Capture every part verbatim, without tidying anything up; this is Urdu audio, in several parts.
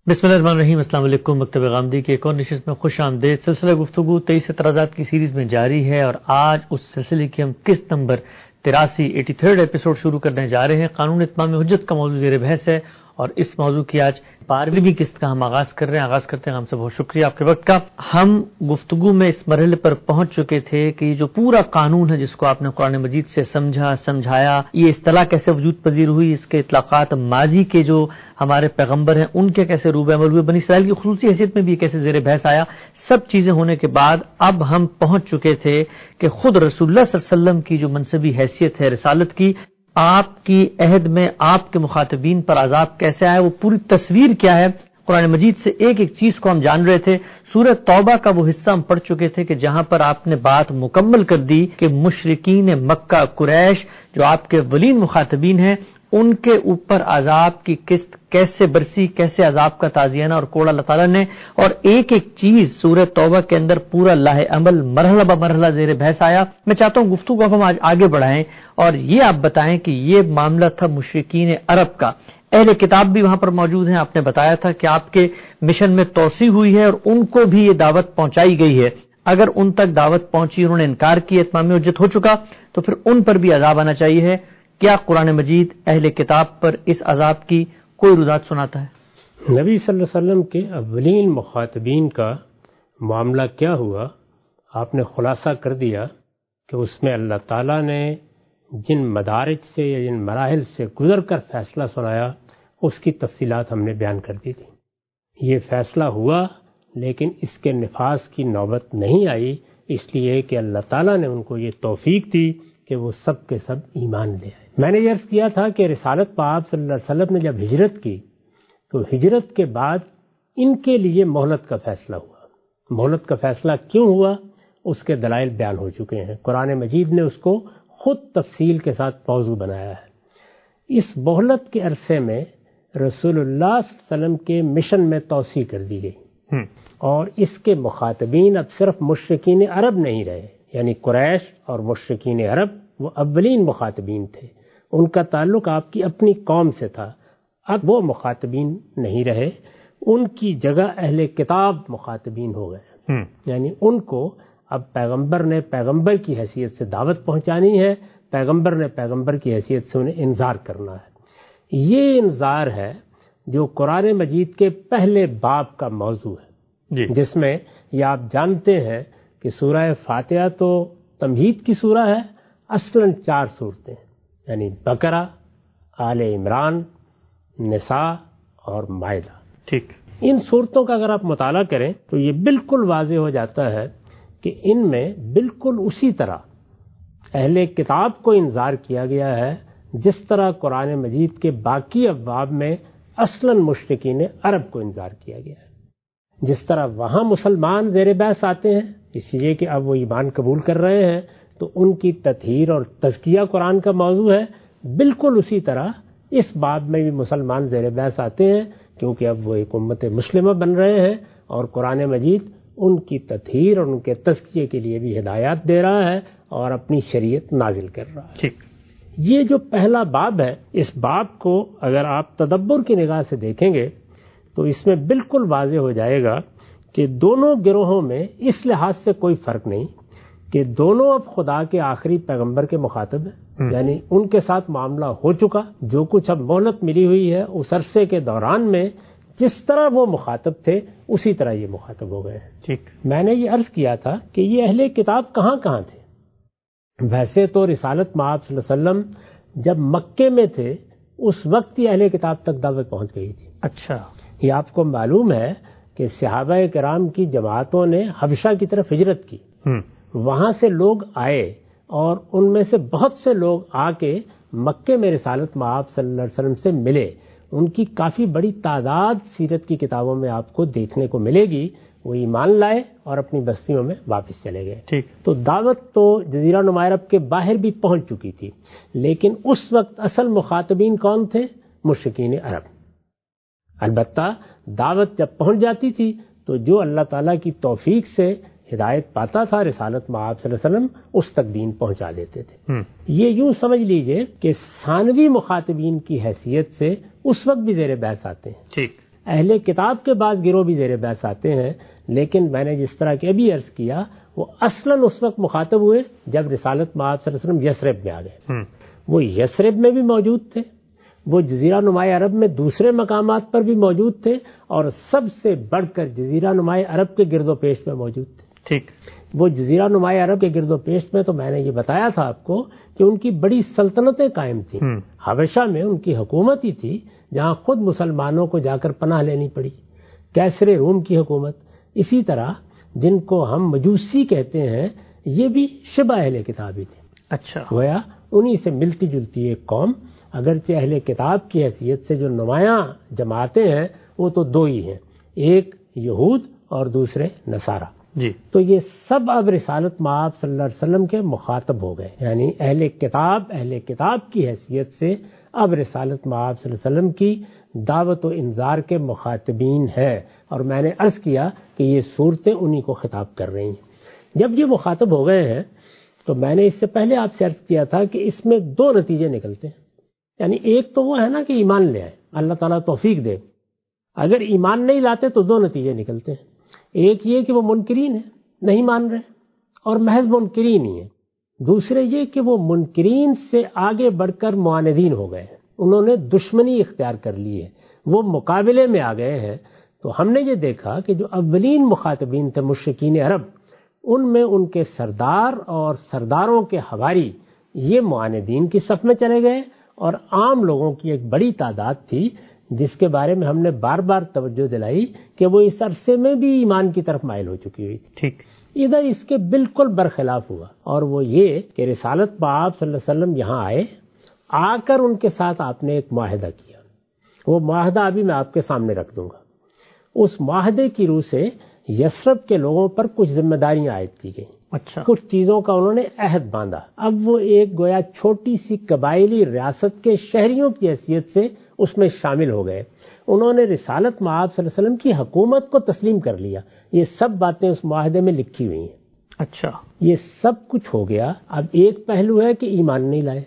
بسم اللہ الرحمن الرحیم۔ السلام علیکم۔ مکتب غامدی کی ایک اور نشست میں خوش آمدید۔ سلسلہ گفتگو تیئیس اعتراضات کی سیریز میں جاری ہے اور آج اس سلسلے کی ہم قسط نمبر تراسی ایٹی تھرڈ ایپیسوڈ شروع کرنے جا رہے ہیں۔ قانون اتمام حجت کا موضوع زیر بحث ہے اور اس موضوع کی آج بارہویں قسط کا ہم آغاز کر رہے ہیں۔ آغاز کرتے ہیں ہم سے بہت شکریہ آپ کے وقت کا۔ ہم گفتگو میں اس مرحلے پر پہنچ چکے تھے کہ یہ جو پورا قانون ہے جس کو آپ نے قرآن مجید سے سمجھا سمجھایا، یہ اصطلاح کیسے وجود پذیر ہوئی، اس کے اطلاقات ماضی کے جو ہمارے پیغمبر ہیں ان کے کیسے روب عمل ہوئے، بنی اسرائیل کی خصوصی حیثیت میں بھی کیسے زیر بحث آیا، سب چیزیں ہونے کے بعد اب ہم پہنچ چکے تھے کہ خود رسول اللہ صلی اللہ علیہ وسلم کی جو منصبی حیثیت ہے رسالت کی، آپ کی عہد میں آپ کے مخاطبین پر عذاب کیسے آئے، وہ پوری تصویر کیا ہے۔ قرآن مجید سے ایک ایک چیز کو ہم جان رہے تھے۔ سورہ توبہ کا وہ حصہ ہم پڑھ چکے تھے کہ جہاں پر آپ نے بات مکمل کر دی کہ مشرکین مکہ قریش جو آپ کے اولین مخاطبین ہیں ان کے اوپر عذاب کی قسط کیسے برسی، کیسے عذاب کا تعزیانہ اور کوڑا اللہ تعالیٰ نے، اور ایک ایک چیز سورہ توبہ کے اندر پورا لاہ عمل مرحلہ بہ مرحلہ زیر بحث آیا۔ میں چاہتا ہوں گفتگو کو ہم آج آگے بڑھائیں اور یہ آپ بتائیں کہ یہ معاملہ تھا مشرکین عرب کا۔ اہل کتاب بھی وہاں پر موجود ہیں، آپ نے بتایا تھا کہ آپ کے مشن میں توسیع ہوئی ہے اور ان کو بھی یہ دعوت پہنچائی گئی ہے۔ اگر ان تک دعوت پہنچی انہوں نے انکار کیا، اتمام حجت ہو چکا، تو پھر ان پر بھی عذاب آنا چاہیے ہے۔ کیا قرآن مجید اہل کتاب پر اس عذاب کی کوئی رضات سناتا ہے؟ نبی صلی اللہ علیہ وسلم کے اولین مخاطبین کا معاملہ کیا ہوا آپ نے خلاصہ کر دیا کہ اس میں اللہ تعالیٰ نے جن مدارج سے یا جن مراحل سے گزر کر فیصلہ سنایا اس کی تفصیلات ہم نے بیان کر دی تھی۔ یہ فیصلہ ہوا لیکن اس کے نفاذ کی نوبت نہیں آئی، اس لیے کہ اللہ تعالیٰ نے ان کو یہ توفیق دی کہ وہ سب کے سب ایمان لے آئے۔ میں نے یہ عرض کیا تھا کہ رسالت پاک صلی اللہ علیہ وسلم نے جب ہجرت کی تو ہجرت کے بعد ان کے لیے مہلت کا فیصلہ ہوا۔ مہلت کا فیصلہ کیوں ہوا اس کے دلائل بیان ہو چکے ہیں، قرآن مجید نے اس کو خود تفصیل کے ساتھ موضوع بنایا ہے۔ اس مہلت کے عرصے میں رسول اللہ صلی اللہ علیہ وسلم کے مشن میں توسیع کر دی گئی اور اس کے مخاطبین اب صرف مشرکین عرب نہیں رہے، یعنی قریش اور مشرکین عرب وہ اولین مخاطبین تھے، ان کا تعلق آپ کی اپنی قوم سے تھا۔ اب وہ مخاطبین نہیں رہے، ان کی جگہ اہل کتاب مخاطبین ہو گئے، یعنی ان کو اب پیغمبر نے پیغمبر کی حیثیت سے دعوت پہنچانی ہے، پیغمبر نے پیغمبر کی حیثیت سے انہیں انذار کرنا ہے۔ یہ انذار ہے جو قرآن مجید کے پہلے باب کا موضوع ہے، جی جس میں یہ آپ جانتے ہیں کہ سورہ فاتحہ تو تمہید کی سورہ ہے، اصلاً چار صورتیں یعنی بقرہ، آل عمران، نساء اور مائدہ۔ ٹھیک، ان صورتوں کا اگر آپ مطالعہ کریں تو یہ بالکل واضح ہو جاتا ہے کہ ان میں بالکل اسی طرح اہل کتاب کو انذار کیا گیا ہے جس طرح قرآن مجید کے باقی ابواب میں اصلاً مشرکین عرب کو انذار کیا گیا ہے۔ جس طرح وہاں مسلمان زیر بحث آتے ہیں اس لیے کہ اب وہ ایمان قبول کر رہے ہیں تو ان کی تطہیر اور تزکیہ قرآن کا موضوع ہے، بالکل اسی طرح اس باب میں بھی مسلمان زیر بحث آتے ہیں کیونکہ اب وہ ایک امت مسلمہ بن رہے ہیں اور قرآن مجید ان کی تطہیر اور ان کے تزکیے کے لیے بھی ہدایات دے رہا ہے اور اپنی شریعت نازل کر رہا ہے۔ ٹھیک، یہ جو پہلا باب ہے اس باب کو اگر آپ تدبر کی نگاہ سے دیکھیں گے تو اس میں بالکل واضح ہو جائے گا کہ دونوں گروہوں میں اس لحاظ سے کوئی فرق نہیں کہ دونوں اب خدا کے آخری پیغمبر کے مخاطب ہیں، یعنی ان کے ساتھ معاملہ ہو چکا، جو کچھ اب مہلت ملی ہوئی ہے اس عرصے کے دوران میں جس طرح وہ مخاطب تھے اسی طرح یہ مخاطب ہو گئے ہیں۔ ٹھیک، میں نے یہ عرض کیا تھا کہ یہ اہل کتاب کہاں کہاں تھے۔ ویسے تو رسالت مآب صلی اللہ علیہ وسلم جب مکے میں تھے اس وقت ہی اہل کتاب تک دعوت پہنچ گئی تھی۔ اچھا، یہ آپ کو معلوم ہے کہ صحابہ کرام کی جماعتوں نے حبشہ کی طرف ہجرت کی، وہاں سے لوگ آئے اور ان میں سے بہت سے لوگ آ کے مکے میں رسالت مآب صلی اللہ علیہ وسلم سے ملے، ان کی کافی بڑی تعداد سیرت کی کتابوں میں آپ کو دیکھنے کو ملے گی، وہ ایمان لائے اور اپنی بستیوں میں واپس چلے گئے۔ ٹھیک، تو دعوت تو جزیرہ نما عرب کے باہر بھی پہنچ چکی تھی، لیکن اس وقت اصل مخاطبین کون تھے؟ مشرکین عرب۔ البتہ دعوت جب پہنچ جاتی تھی تو جو اللہ تعالیٰ کی توفیق سے ہدایت پاتا تھا رسالت مآب صلی اللہ علیہ وسلم اس تک دین پہنچا دیتے تھے۔ یہ یوں سمجھ لیجئے کہ ثانوی مخاطبین کی حیثیت سے اس وقت بھی زیر بحث آتے ہیں، ٹھیک، اہل کتاب کے بعض گروہ بھی زیر بحث آتے ہیں، لیکن میں نے جس طرح کہ ابھی عرض کیا وہ اصلاً اس وقت مخاطب ہوئے جب رسالت مآب صلی اللہ علیہ وسلم یثرب میں آ گئے. وہ یثرب میں بھی موجود تھے، وہ جزیرہ نما عرب میں دوسرے مقامات پر بھی موجود تھے، اور سب سے بڑھ کر جزیرہ نما عرب کے گرد و پیش میں موجود تھے. ٹھیک. وہ جزیرہ نما عرب کے گرد و پیش میں تو میں نے یہ بتایا تھا آپ کو کہ ان کی بڑی سلطنتیں قائم تھیں. حبشہ میں ان کی حکومت ہی تھی جہاں خود مسلمانوں کو جا کر پناہ لینی پڑی. کیسر روم کی حکومت. اسی طرح جن کو ہم مجوسی کہتے ہیں یہ بھی شبہ اہل کتاب ہی تھے. اچھا. گویا انہی سے ملتی جلتی ایک قوم، اگرچہ اہل کتاب کی حیثیت سے جو نمایاں جماعتیں ہیں وہ تو دو ہی ہیں، ایک یہود اور دوسرے نصارہ. جی. تو یہ سب اب رسالت مآب صلی اللہ علیہ وسلم کے مخاطب ہو گئے، یعنی اہل کتاب اہل کتاب کی حیثیت سے اب رسالت مآب صلی اللہ علیہ وسلم کی دعوت و انذار کے مخاطبین ہیں. اور میں نے عرض کیا کہ یہ صورتیں انہی کو خطاب کر رہی ہیں. جب یہ مخاطب ہو گئے ہیں تو میں نے اس سے پہلے آپ سے عرض کیا تھا کہ اس میں دو نتیجے نکلتے ہیں. یعنی ایک تو وہ ہے نا کہ ایمان لے آئے، اللہ تعالیٰ توفیق دے. اگر ایمان نہیں لاتے تو دو نتیجے نکلتے ہیں. ایک یہ کہ وہ منکرین ہیں، نہیں مان رہے اور محض منکرین ہی ہیں. دوسرے یہ کہ وہ منکرین سے آگے بڑھ کر معاندین ہو گئے ہیں، انہوں نے دشمنی اختیار کر لی ہے، وہ مقابلے میں آ گئے ہیں. تو ہم نے یہ دیکھا کہ جو اولین مخاطبین تھے مشرکین عرب، ان میں ان کے سردار اور سرداروں کے حواری یہ معاندین کی صف میں چلے گئے، اور عام لوگوں کی ایک بڑی تعداد تھی جس کے بارے میں ہم نے بار بار توجہ دلائی کہ وہ اس عرصے میں بھی ایمان کی طرف مائل ہو چکی ہوئی تھی. ٹھیک. ادھر اس کے بالکل برخلاف ہوا، اور وہ یہ کہ رسالت مآب صلی اللہ علیہ وسلم یہاں آئے، آ کر ان کے ساتھ آپ نے ایک معاہدہ کیا. وہ معاہدہ ابھی میں آپ کے سامنے رکھ دوں گا. اس معاہدے کی روح سے یثرب کے لوگوں پر کچھ ذمہ داریاں عائد کی گئیں. اچھا. کچھ چیزوں کا انہوں نے عہد باندھا. اب وہ ایک گویا چھوٹی سی قبائلی ریاست کے شہریوں کی حیثیت سے اس میں شامل ہو گئے. انہوں نے رسالت مآب صلی اللہ علیہ وسلم کی حکومت کو تسلیم کر لیا. یہ سب باتیں اس معاہدے میں لکھی ہوئی ہیں. اچھا. یہ سب کچھ ہو گیا. اب ایک پہلو ہے کہ ایمان نہیں لائے،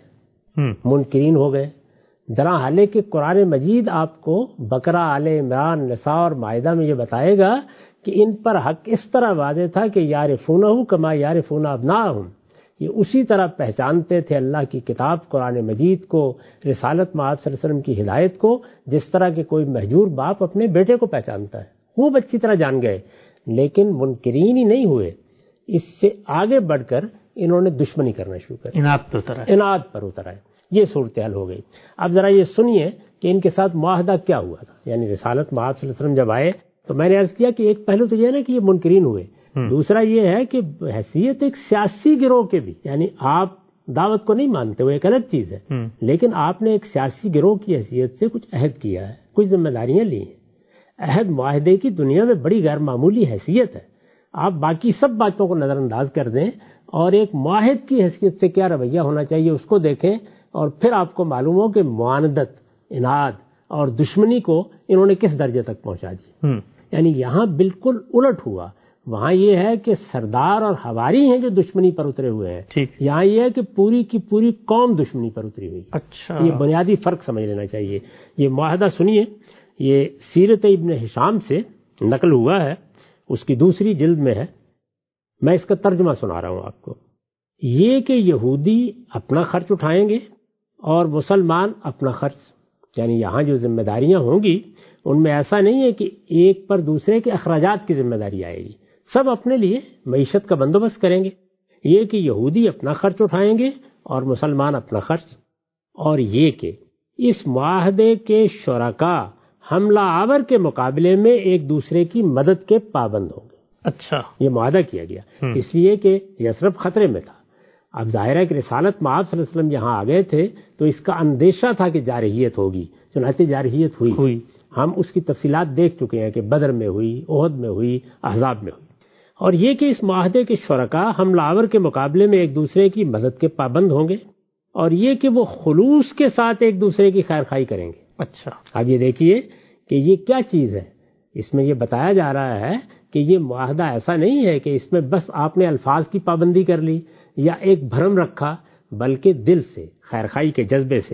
منکرین ہو گئے. درا حالے کہ قرآن مجید آپ کو بقرہ، آل عمران، نساء اور مائدہ میں یہ بتائے گا کہ ان پر حق اس طرح واضح تھا کہ یعرفونہ کما یعرفون ابناءہم، یہ اسی طرح پہچانتے تھے اللہ کی کتاب قرآن مجید کو، رسالت مآب صلی اللہ علیہ وسلم کی ہدایت کو، جس طرح کہ کوئی مہجور باپ اپنے بیٹے کو پہچانتا ہے. خوب اچھی طرح جان گئے، لیکن منکرین ہی نہیں ہوئے، اس سے آگے بڑھ کر انہوں نے دشمنی کرنا شروع کر، اناد پر اتر آئے. اناد پر اتر آئے. یہ صورتحال ہو گئی. اب ذرا یہ سنیے کہ ان کے ساتھ معاہدہ کیا ہوا تھا. یعنی رسالت مآب صلی اللہ علیہ وسلم جب آئے تو میں نے عرض کیا کہ ایک پہلو تو یہ ہے کہ یہ منکرین ہوئے، دوسرا یہ ہے کہ حیثیت ایک سیاسی گروہ کے بھی، یعنی آپ دعوت کو نہیں مانتے، وہ ایک الگ چیز ہے، لیکن آپ نے ایک سیاسی گروہ کی حیثیت سے کچھ عہد کیا ہے، کچھ ذمہ داریاں لی ہیں. عہد معاہدے کی دنیا میں بڑی غیر معمولی حیثیت ہے. آپ باقی سب باتوں کو نظر انداز کر دیں اور ایک معاہد کی حیثیت سے کیا رویہ ہونا چاہیے اس کو دیکھیں، اور پھر آپ کو معلوم ہو کہ معاندت، اناد اور دشمنی کو انہوں نے کس درجے تک پہنچا دی. یعنی یہاں بالکل الٹ ہوا. وہاں یہ ہے کہ سردار اور حواری ہیں جو دشمنی پر اترے ہوئے ہیں، یہاں یہ ہے کہ پوری کی پوری قوم دشمنی پر اتری ہوئی. اچھا. یہ بنیادی فرق سمجھ لینا چاہیے. یہ معاہدہ سنیے، یہ سیرت ابن ہشام سے نقل ہوا ہے، اس کی دوسری جلد میں ہے. میں اس کا ترجمہ سنا رہا ہوں آپ کو. یہ کہ یہودی اپنا خرچ اٹھائیں گے اور مسلمان اپنا خرچ، یعنی یہاں جو ذمہ داریاں ہوں گی ان میں ایسا نہیں ہے کہ ایک پر دوسرے کے اخراجات کی ذمہ داری آئے گی، سب اپنے لیے معیشت کا بندوبست کریں گے. یہ کہ یہودی اپنا خرچ اٹھائیں گے اور مسلمان اپنا خرچ، اور یہ کہ اس معاہدے کے شرکاء حملہ آور کے مقابلے میں ایک دوسرے کی مدد کے پابند ہوں گے. اچھا. یہ معاہدہ کیا گیا اس لیے کہ یثرب خطرے میں تھا. اب ظاہر ہے کہ رسالت مآب صلی اللہ علیہ وسلم یہاں آ گئے تھے تو اس کا اندیشہ تھا کہ جارحیت ہوگی، چنانچہ جارحیت ہوئی. ہوئی. ہم اس کی تفصیلات دیکھ چکے ہیں کہ بدر میں ہوئی، احد میں ہوئی، احزاب میں ہوئی. اور یہ کہ اس معاہدے کے شرکاء حملہ آور کے مقابلے میں ایک دوسرے کی مدد کے پابند ہوں گے، اور یہ کہ وہ خلوص کے ساتھ ایک دوسرے کی خیر خواہی کریں گے. اچھا. اب یہ دیکھیے کہ یہ کیا چیز ہے. اس میں یہ بتایا جا رہا ہے کہ یہ معاہدہ ایسا نہیں ہے کہ اس میں بس آپ نے الفاظ کی پابندی کر لی یا ایک بھرم رکھا، بلکہ دل سے خیر خواہی کے جذبے سے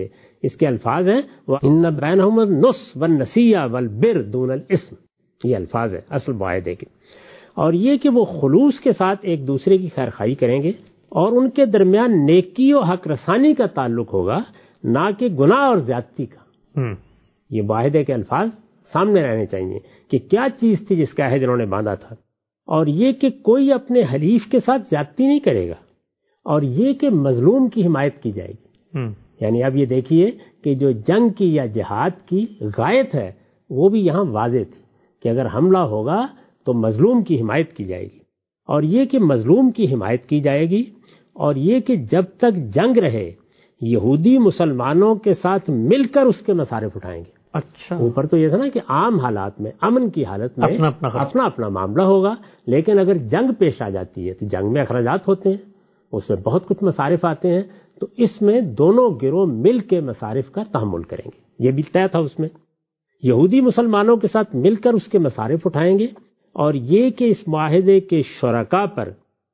اس کے الفاظ ہیں وَإِنَّ بَيْنَهُمُ النُّصْحَ وَالنَّسِيَّةَ وَالْبِرَّ دُونَ الْإِثْمِ، یہ الفاظ ہیں اصل معاہدے کے. اور یہ کہ وہ خلوص کے ساتھ ایک دوسرے کی خیر خواہی کریں گے اور ان کے درمیان نیکی و حق رسانی کا تعلق ہوگا، نہ کہ گناہ اور زیادتی کا. یہ معاہدے کے الفاظ سامنے رہنے چاہیے کہ کیا چیز تھی جس کا عہد انہوں نے باندھا تھا. اور یہ کہ کوئی اپنے حلیف کے ساتھ زیادتی نہیں کرے گا، اور یہ کہ مظلوم کی حمایت کی جائے گی. یعنی اب یہ دیکھیے کہ جو جنگ کی یا جہاد کی غایت ہے وہ بھی یہاں واضح تھی کہ اگر حملہ ہوگا تو مظلوم کی حمایت کی جائے گی، اور یہ کہ مظلوم کی حمایت کی جائے گی، اور یہ کہ جب تک جنگ رہے یہودی مسلمانوں کے ساتھ مل کر اس کے مصارف اٹھائیں گے. اچھا، اوپر تو یہ تھا نا کہ عام حالات میں، امن کی حالت میں اپنا اپنا اپنا اپنا معاملہ ہوگا، لیکن اگر جنگ پیش آ جاتی ہے تو جنگ میں اخراجات ہوتے ہیں، اس میں بہت کچھ مصارف آتے ہیں، تو اس میں دونوں گروہ مل کے مصارف کا تحمل کریں گے. یہ بھی طے تھا اس میں. یہودی مسلمانوں کے ساتھ مل کر اس کے مصارف اٹھائیں گے، اور یہ کہ اس معاہدے کے شرکاء پر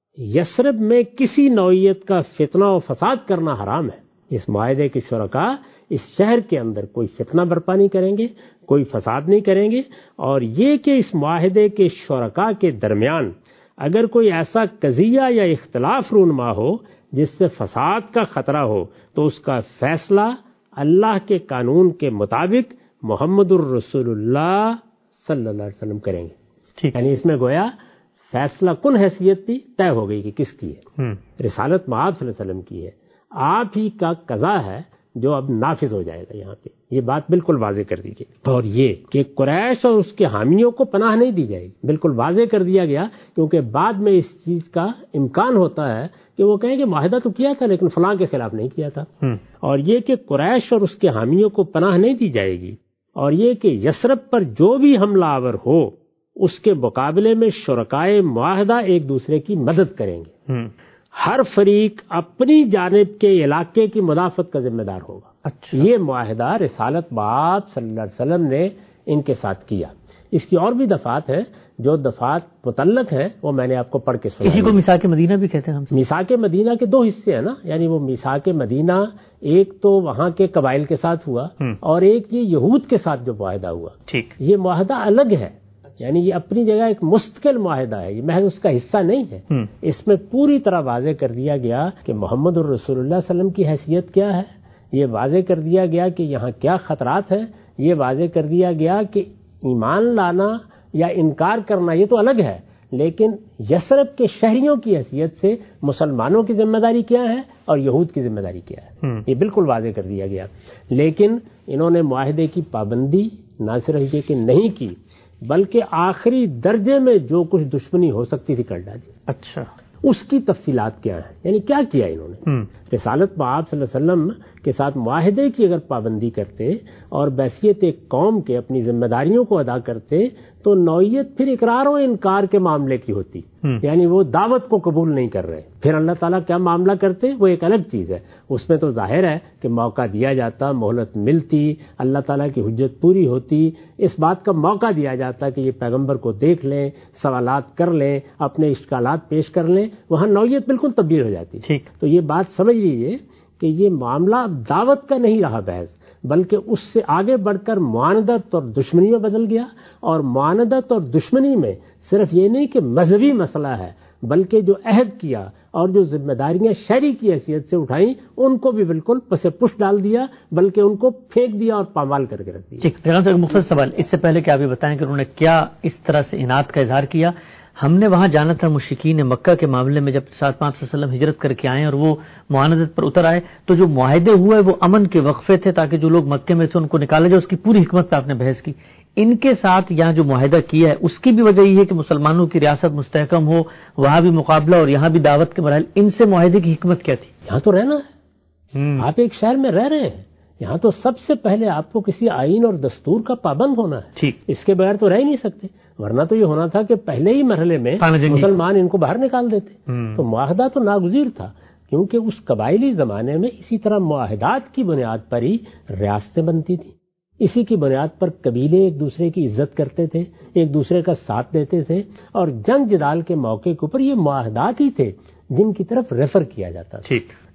یثرب میں کسی نوعیت کا فتنہ و فساد کرنا حرام ہے. اس معاہدے کے شرکاء اس شہر کے اندر کوئی فتنہ برپا نہیں کریں گے، کوئی فساد نہیں کریں گے. اور یہ کہ اس معاہدے کے شرکاء کے درمیان اگر کوئی ایسا قضیہ یا اختلاف رونما ہو جس سے فساد کا خطرہ ہو تو اس کا فیصلہ اللہ کے قانون کے مطابق محمد الرسول اللہ صلی اللہ علیہ وسلم کریں گے. ٹھیک، یعنی اس میں گویا فیصلہ کن حیثیت بھی طے ہو گئی کہ کس کی ہے. رسالت مآب صلی اللہ علیہ وسلم کی ہے، آپ ہی کا قضا ہے جو اب نافذ ہو جائے گا. یہاں پہ یہ بات بالکل واضح کر دی گئی. اور یہ کہ قریش اور اس کے حامیوں کو پناہ نہیں دی جائے گی، بالکل واضح کر دیا گیا، کیونکہ بعد میں اس چیز کا امکان ہوتا ہے کہ وہ کہیں کہ معاہدہ تو کیا تھا لیکن فلاں کے خلاف نہیں کیا تھا. اور یہ کہ قریش اور اس کے حامیوں کو پناہ نہیں دی جائے گی. اور یہ کہ یثرب پر جو بھی حملہ آور ہو اس کے مقابلے میں شرکائے معاہدہ ایک دوسرے کی مدد کریں گے. ہر فریق اپنی جانب کے علاقے کی مدافعت کا ذمہ دار ہوگا. اچھا، یہ معاہدہ رسالت باب صلی اللہ علیہ وسلم نے ان کے ساتھ کیا. اس کی اور بھی دفعات ہیں، جو دفعات متعلق ہیں وہ میں نے آپ کو پڑھ کے سنا. اسی کو میثاق مدینہ بھی کہتے ہیں ہم. میثاق مدینہ کے دو حصے ہیں نا، یعنی وہ میثاق مدینہ ایک تو وہاں کے قبائل کے ساتھ ہوا اور ایک یہ یہود کے ساتھ جو معاہدہ ہوا. ٹھیک، یہ معاہدہ الگ ہے، یعنی یہ اپنی جگہ ایک مستقل معاہدہ ہے، یہ محض اس کا حصہ نہیں ہے. اس میں پوری طرح واضح کر دیا گیا کہ محمد الرسول اللہ صلی اللہ علیہ وسلم کی حیثیت کیا ہے، یہ واضح کر دیا گیا کہ یہاں کیا خطرات ہیں، یہ واضح کر دیا گیا کہ ایمان لانا یا انکار کرنا یہ تو الگ ہے، لیکن یثرب کے شہریوں کی حیثیت سے مسلمانوں کی ذمہ داری کیا ہے اور یہود کی ذمہ داری کیا ہے، یہ بالکل واضح کر دیا گیا. لیکن انہوں نے معاہدے کی پابندی نہ صرف یہ کہ نہیں کی بلکہ آخری درجے میں جو کچھ دشمنی ہو سکتی تھی کر ڈالی. اچھا، اس کی تفصیلات کیا ہیں، یعنی کیا کیا انہوں نے. رسالت مآب صلی اللہ علیہ وسلم کے ساتھ معاہدے کی اگر پابندی کرتے اور بحیثیت ایک قوم کے اپنی ذمہ داریوں کو ادا کرتے تو نوعیت پھر اقرار و انکار کے معاملے کی ہوتی، یعنی وہ دعوت کو قبول نہیں کر رہے. پھر اللہ تعالیٰ کیا معاملہ کرتے وہ ایک الگ چیز ہے. اس میں تو ظاہر ہے کہ موقع دیا جاتا، مہلت ملتی، اللہ تعالیٰ کی حجت پوری ہوتی، اس بات کا موقع دیا جاتا کہ یہ پیغمبر کو دیکھ لیں، سوالات کر لیں، اپنے اشکالات پیش کر لیں، وہاں نوعیت بالکل تبدیل ہو جاتی. ٹھیک، تو یہ بات سمجھ لیجیے کہ یہ معاملہ دعوت کا نہیں رہا بحث، بلکہ اس سے آگے بڑھ کر معاندت اور دشمنی میں بدل گیا. اور معاندت اور دشمنی میں صرف یہ نہیں کہ مذہبی مسئلہ ہے بلکہ جو عہد کیا اور جو ذمہ داریاں شہری کی حیثیت سے اٹھائیں ان کو بھی بالکل پس پش ڈال دیا، بلکہ ان کو پھینک دیا اور پامال کر کے رکھ دیا. ٹھیک، ایک مختصر سوال اس سے پہلے کہ آپ یہ بتائیں کہ انہوں نے کیا اس طرح سے اناد کا اظہار کیا. ہم نے وہاں جانا تھا مشرکین مکہ کے معاملے میں، جب ساتھ پانچ صلی اللہ علیہ وسلم ہجرت کر کے آئے اور وہ معاندت پر اتر آئے تو جو معاہدے ہوئے وہ امن کے وقفے تھے تاکہ جو لوگ مکے میں تھے ان کو نکالا جائے. اس کی پوری حکمت پہ آپ نے بحث کی. ان کے ساتھ یہاں جو معاہدہ کیا ہے اس کی بھی وجہ یہ ہے کہ مسلمانوں کی ریاست مستحکم ہو، وہاں بھی مقابلہ اور یہاں بھی دعوت کے مراحل. ان سے معاہدے کی حکمت کیا تھی؟ یہاں تو رہنا ہے، آپ ایک شہر میں رہ رہے ہیں، یہاں تو سب سے پہلے آپ کو کسی آئین اور دستور کا پابند ہونا ہے. ٹھیک، اس کے بغیر تو رہ ہی نہیں سکتے، ورنہ تو یہ ہونا تھا کہ پہلے ہی مرحلے میں مسلمان ان کو باہر نکال دیتے. تو معاہدہ تو ناگزیر تھا، کیونکہ اس قبائلی زمانے میں اسی طرح معاہدات کی بنیاد پر ہی ریاستیں بنتی تھیں. اسی کی بنیاد پر قبیلے ایک دوسرے کی عزت کرتے تھے، ایک دوسرے کا ساتھ دیتے تھے، اور جنگ جدال کے موقع کے اوپر یہ معاہدات ہی تھے جن کی طرف ریفر کیا جاتا تھا. ٹھیک،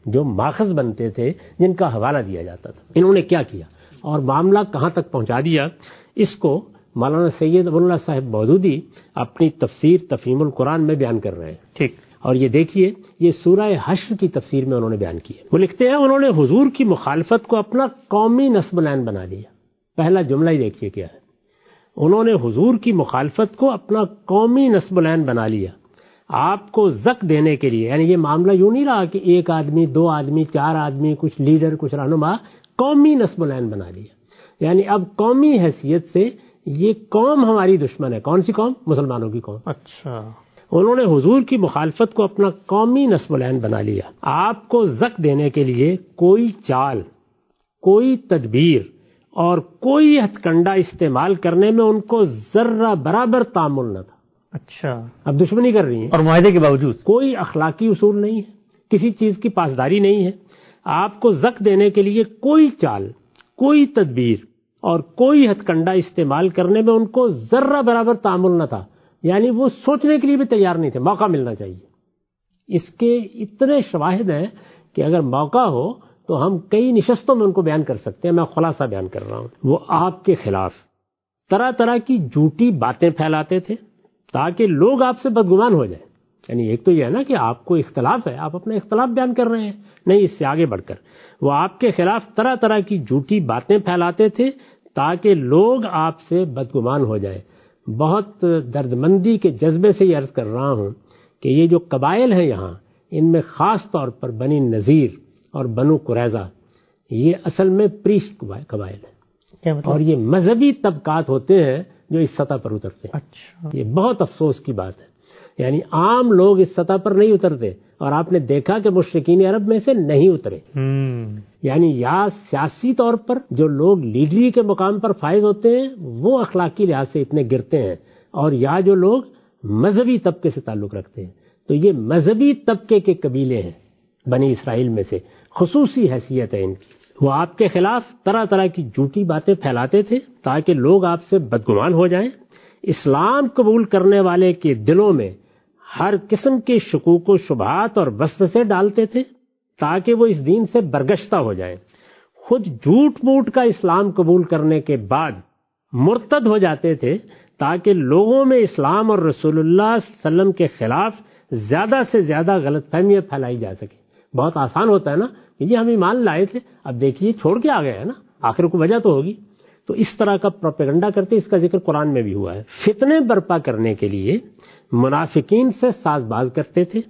جو ماخذ بنتے تھے، جن کا حوالہ دیا جاتا تھا. انہوں نے کیا کیا اور معاملہ کہاں تک پہنچا دیا، اس کو مولانا سید ابو اللہ صاحب مودودی اپنی تفسیر تفہیم القرآن میں بیان کر رہے ہیں. ٹھیک. اور یہ دیکھیے، یہ سورہ حشر کی تفسیر میں انہوں نے بیان کیا. وہ لکھتے ہیں انہوں نے حضور کی مخالفت کو اپنا قومی نصب العین بنا لیا. پہلا جملہ ہی دیکھیے کیا ہے، انہوں نے حضور کی مخالفت کو اپنا قومی نصب العین بنا لیا. آپ کو زک دینے کے لیے، یعنی یہ معاملہ یوں نہیں رہا کہ ایک آدمی، دو آدمی، چار آدمی، کچھ لیڈر، کچھ رہنما، قومی نصب العین بنا لیا. یعنی اب قومی حیثیت سے یہ قوم ہماری دشمن ہے. کون سی قوم؟ مسلمانوں کی قوم. اچھا. انہوں نے حضور کی مخالفت کو اپنا قومی نصب العین بنا لیا. آپ کو زک دینے کے لیے کوئی چال، کوئی تدبیر اور کوئی ہتھ کنڈا استعمال کرنے میں ان کو ذرہ برابر تعامل نہ تھا. اچھا. اب دشمنی کر رہی ہیں اور معاہدے کے باوجود کوئی اخلاقی اصول نہیں ہے، کسی چیز کی پاسداری نہیں ہے. آپ کو زک دینے کے لیے کوئی چال، کوئی تدبیر اور کوئی ہتھ کنڈا استعمال کرنے میں ان کو ذرہ برابر تعامل نہ تھا. یعنی وہ سوچنے کے لیے بھی تیار نہیں تھے. موقع ملنا چاہیے. اس کے اتنے شواہد ہیں کہ اگر موقع ہو تو ہم کئی نشستوں میں ان کو بیان کر سکتے ہیں. میں خلاصہ بیان کر رہا ہوں. وہ آپ کے خلاف طرح طرح کی جھوٹی باتیں پھیلاتے تھے تاکہ لوگ آپ سے بدگمان ہو جائیں. یعنی ایک تو یہ ہے نا کہ آپ کو اختلاف ہے، آپ اپنا اختلاف بیان کر رہے ہیں، نہیں، اس سے آگے بڑھ کر وہ آپ کے خلاف طرح طرح کی جھوٹی باتیں پھیلاتے تھے تاکہ لوگ آپ سے بدگمان ہو جائیں. بہت دردمندی کے جذبے سے یہ عرض کر رہا ہوں کہ یہ جو قبائل ہیں یہاں، ان میں خاص طور پر بنی نذیر اور بنو قریظہ، یہ اصل میں پریسٹ قبائل ہیں. اور یہ مذہبی طبقات ہوتے ہیں جو اس سطح پر اترتے ہیں. اچھا. یہ بہت افسوس کی بات ہے. یعنی عام لوگ اس سطح پر نہیں اترتے، اور آپ نے دیکھا کہ مشرکین عرب میں سے نہیں اترے. یعنی یا سیاسی طور پر جو لوگ لیڈری کے مقام پر فائز ہوتے ہیں وہ اخلاقی لحاظ سے اتنے گرتے ہیں، اور یا جو لوگ مذہبی طبقے سے تعلق رکھتے ہیں. تو یہ مذہبی طبقے کے قبیلے ہیں بنی اسرائیل میں سے، خصوصی حیثیت ہے ان کی. وہ آپ کے خلاف طرح طرح کی جھوٹی باتیں پھیلاتے تھے تاکہ لوگ آپ سے بدگمان ہو جائیں. اسلام قبول کرنے والے کے دلوں میں ہر قسم کے شکوک و شبہات اور وسوسے ڈالتے تھے تاکہ وہ اس دین سے برگشتہ ہو جائیں. خود جھوٹ موٹ کا اسلام قبول کرنے کے بعد مرتد ہو جاتے تھے تاکہ لوگوں میں اسلام اور رسول اللہ صلی اللہ علیہ وسلم کے خلاف زیادہ سے زیادہ غلط فہمیاں پھیلائی جا سکیں. بہت آسان ہوتا ہے نا کہ جی ہم ایمان لائے تھے، اب دیکھیے چھوڑ کے آ گئے ہیں نا، آخر کو وجہ تو ہوگی. تو اس طرح کا پروپیگنڈا کرتے، اس کا ذکر قرآن میں بھی ہوا ہے. فتنے برپا کرنے کے لیے منافقین سے ساز باز کرتے تھے.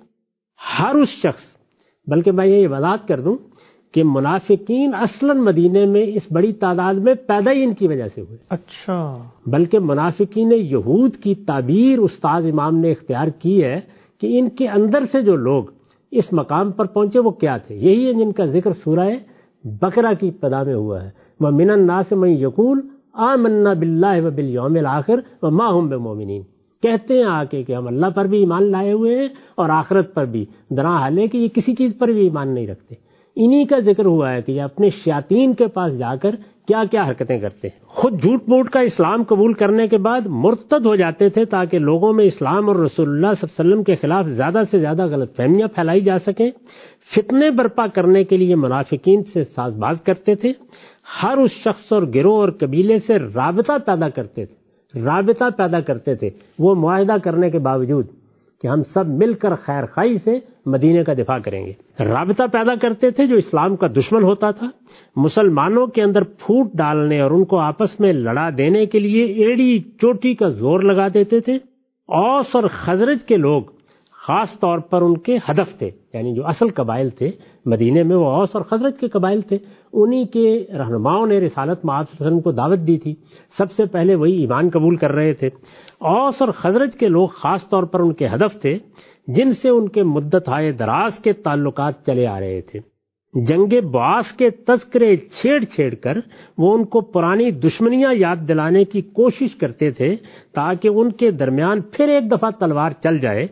ہر اس شخص، بلکہ میں یہ وضاحت کر دوں کہ منافقین اصلاً مدینے میں اس بڑی تعداد میں پیدا ہی ان کی وجہ سے ہوئے. اچھا. بلکہ منافقین یہود کی تعبیر استاد امام نے اختیار کی ہے کہ ان کے اندر سے جو لوگ اس مقام پر پہنچے وہ کیا تھے. یہی ہے جن کا ذکر سورہ بقرہ کی ابتدا میں ہوا ہے. وَمِنَ النَّاسِ مَن يَقُولُ آمَنَّا بِاللَّهِ وَبِالْيَوْمِ الْآخِرِ وَمَا هُم بِمُؤْمِنِينَ. کہتے ہیں آ کے کہ ہم اللہ پر بھی ایمان لائے ہوئے ہیں اور آخرت پر بھی، درا حال ہے کہ یہ کسی چیز پر بھی ایمان نہیں رکھتے. انہی کا ذکر ہوا ہے کہ یہ اپنے شیاطین کے پاس جا کر کیا کیا حرکتیں کرتے ہیں. خود جھوٹ موٹ کا اسلام قبول کرنے کے بعد مرتد ہو جاتے تھے تاکہ لوگوں میں اسلام اور رسول اللہ صلی اللہ علیہ وسلم کے خلاف زیادہ سے زیادہ غلط فہمیاں پھیلائی جا سکیں. فتنے برپا کرنے کے لیے منافقین سے ساز باز کرتے تھے. ہر اس شخص اور گروہ اور قبیلے سے رابطہ پیدا کرتے تھے رابطہ پیدا کرتے تھے وہ معاہدہ کرنے کے باوجود کہ ہم سب مل کر خیر خائی سے مدینے کا دفاع کریں گے. رابطہ پیدا کرتے تھے جو اسلام کا دشمن ہوتا تھا. مسلمانوں کے اندر پھوٹ ڈالنے اور ان کو آپس میں لڑا دینے کے لیے ایڑی چوٹی کا زور لگا دیتے تھے. اوس اور خزرج کے لوگ خاص طور پر ان کے ہدف تھے. یعنی جو اصل قبائل تھے مدینے میں وہ اوس اور خزرج کے قبائل تھے. انہی کے رہنماؤں نے رسالت مآب صلی اللہ علیہ وسلم کو دعوت دی تھی. سب سے پہلے وہی ایمان قبول کر رہے تھے. اوس اور خزرج کے لوگ خاص طور پر ان کے ہدف تھے جن سے ان کے مدت ہائے دراز کے تعلقات چلے آ رہے تھے. جنگ بعاث کے تذکرے چھیڑ چھیڑ کر وہ ان کو پرانی دشمنیاں یاد دلانے کی کوشش کرتے تھے تاکہ ان کے درمیان پھر ایک دفعہ تلوار چل جائے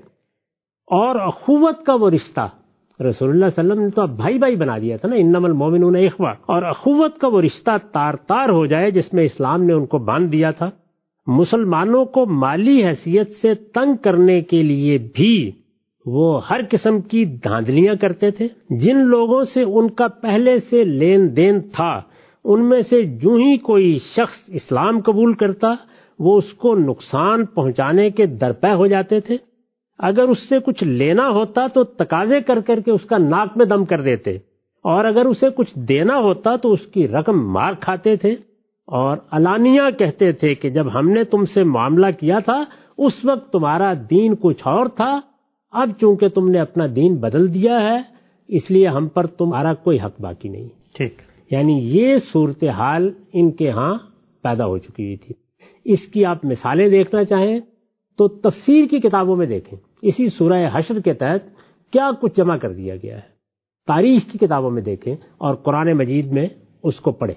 اور اخوت کا وہ رشتہ، رسول اللہ صلی اللہ علیہ وسلم نے تو اب بھائی بھائی بنا دیا تھا نا، انما المومنون اخوہ، اور اخوت کا وہ رشتہ تار تار ہو جائے جس میں اسلام نے ان کو باندھ دیا تھا. مسلمانوں کو مالی حیثیت سے تنگ کرنے کے لیے بھی وہ ہر قسم کی دھاندلیاں کرتے تھے. جن لوگوں سے ان کا پہلے سے لین دین تھا ان میں سے جو ہی کوئی شخص اسلام قبول کرتا وہ اس کو نقصان پہنچانے کے درپے ہو جاتے تھے. اگر اس سے کچھ لینا ہوتا تو تقاضے کر کر کے اس کا ناک میں دم کر دیتے، اور اگر اسے کچھ دینا ہوتا تو اس کی رقم مار کھاتے تھے. اور علانیہ کہتے تھے کہ جب ہم نے تم سے معاملہ کیا تھا اس وقت تمہارا دین کچھ اور تھا، اب چونکہ تم نے اپنا دین بدل دیا ہے اس لیے ہم پر تمہارا کوئی حق باقی نہیں. ٹھیک. یعنی یہ صورتحال ان کے ہاں پیدا ہو چکی ہوئی تھی. اس کی آپ مثالیں دیکھنا چاہیں تو تفسیر کی کتابوں میں دیکھیں اسی سورہ حشر کے تحت کیا کچھ جمع کر دیا گیا ہے. تاریخ کی کتابوں میں دیکھیں اور قرآن مجید میں اس کو پڑھیں.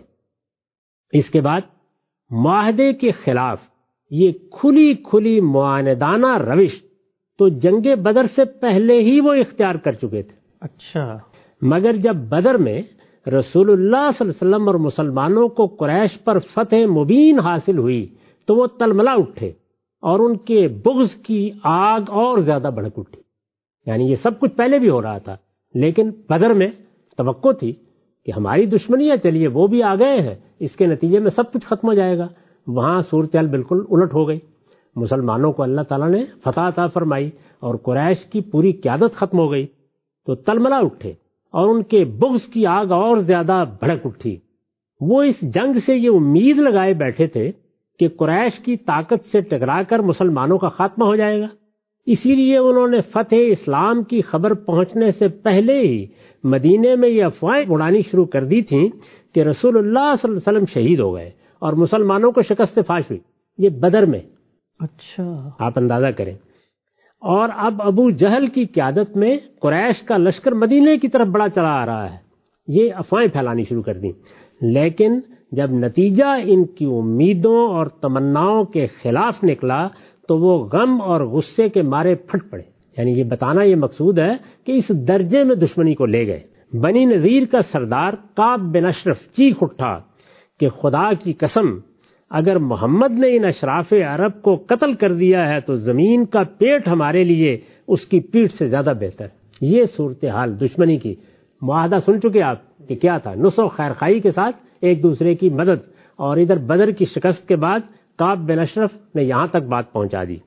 اس کے بعد معاہدے کے خلاف یہ کھلی کھلی معاندانہ روش تو جنگ بدر سے پہلے ہی وہ اختیار کر چکے تھے. اچھا. مگر جب بدر میں رسول اللہ صلی اللہ علیہ وسلم اور مسلمانوں کو قریش پر فتح مبین حاصل ہوئی تو وہ تلملا اٹھے اور ان کے بغض کی آگ اور زیادہ بھڑک اٹھی. یعنی یہ سب کچھ پہلے بھی ہو رہا تھا لیکن بدر میں توقع تھی کہ ہماری دشمنیاں چلیے وہ بھی آ گئے ہیں، اس کے نتیجے میں سب کچھ ختم ہو جائے گا. وہاں صورتحال بالکل الٹ ہو گئی. مسلمانوں کو اللہ تعالیٰ نے فتح عطا فرمائی اور قریش کی پوری قیادت ختم ہو گئی تو تلملا اٹھے اور ان کے بغض کی آگ اور زیادہ بھڑک اٹھی. وہ اس جنگ سے یہ امید لگائے بیٹھے تھے کہ قریش کی طاقت سے ٹکرا کر مسلمانوں کا خاتمہ ہو جائے گا. اسی لیے انہوں نے فتح اسلام کی خبر پہنچنے سے پہلے ہی مدینے میں یہ افواہیں اڑانی شروع کر دی تھیں کہ رسول اللہ صلی اللہ علیہ وسلم شہید ہو گئے اور مسلمانوں کو شکست فاش ہوئی. یہ بدر میں. اچھا. آپ اندازہ کریں. اور اب ابو جہل کی قیادت میں قریش کا لشکر مدینے کی طرف بڑا چلا آ رہا ہے. یہ افواہیں پھیلانی شروع کر دیں. لیکن جب نتیجہ ان کی امیدوں اور تمناؤں کے خلاف نکلا تو وہ غم اور غصے کے مارے پھٹ پڑے. یعنی یہ بتانا یہ مقصود ہے کہ اس درجے میں دشمنی کو لے گئے. بنی نذیر کا سردار کعب بن اشرف چیخ اٹھا کہ خدا کی قسم اگر محمد نے ان اشراف عرب کو قتل کر دیا ہے تو زمین کا پیٹ ہمارے لیے اس کی پیٹھ سے زیادہ بہتر. یہ صورتحال دشمنی کی. معاہدہ سن چکے آپ کہ کیا تھا؟ نصح و خیرخواہی کے ساتھ ایک دوسرے کی مدد. اور ادھر بدر کی شکست کے بعد کعب بن اشرف نے یہاں تک بات پہنچا دی.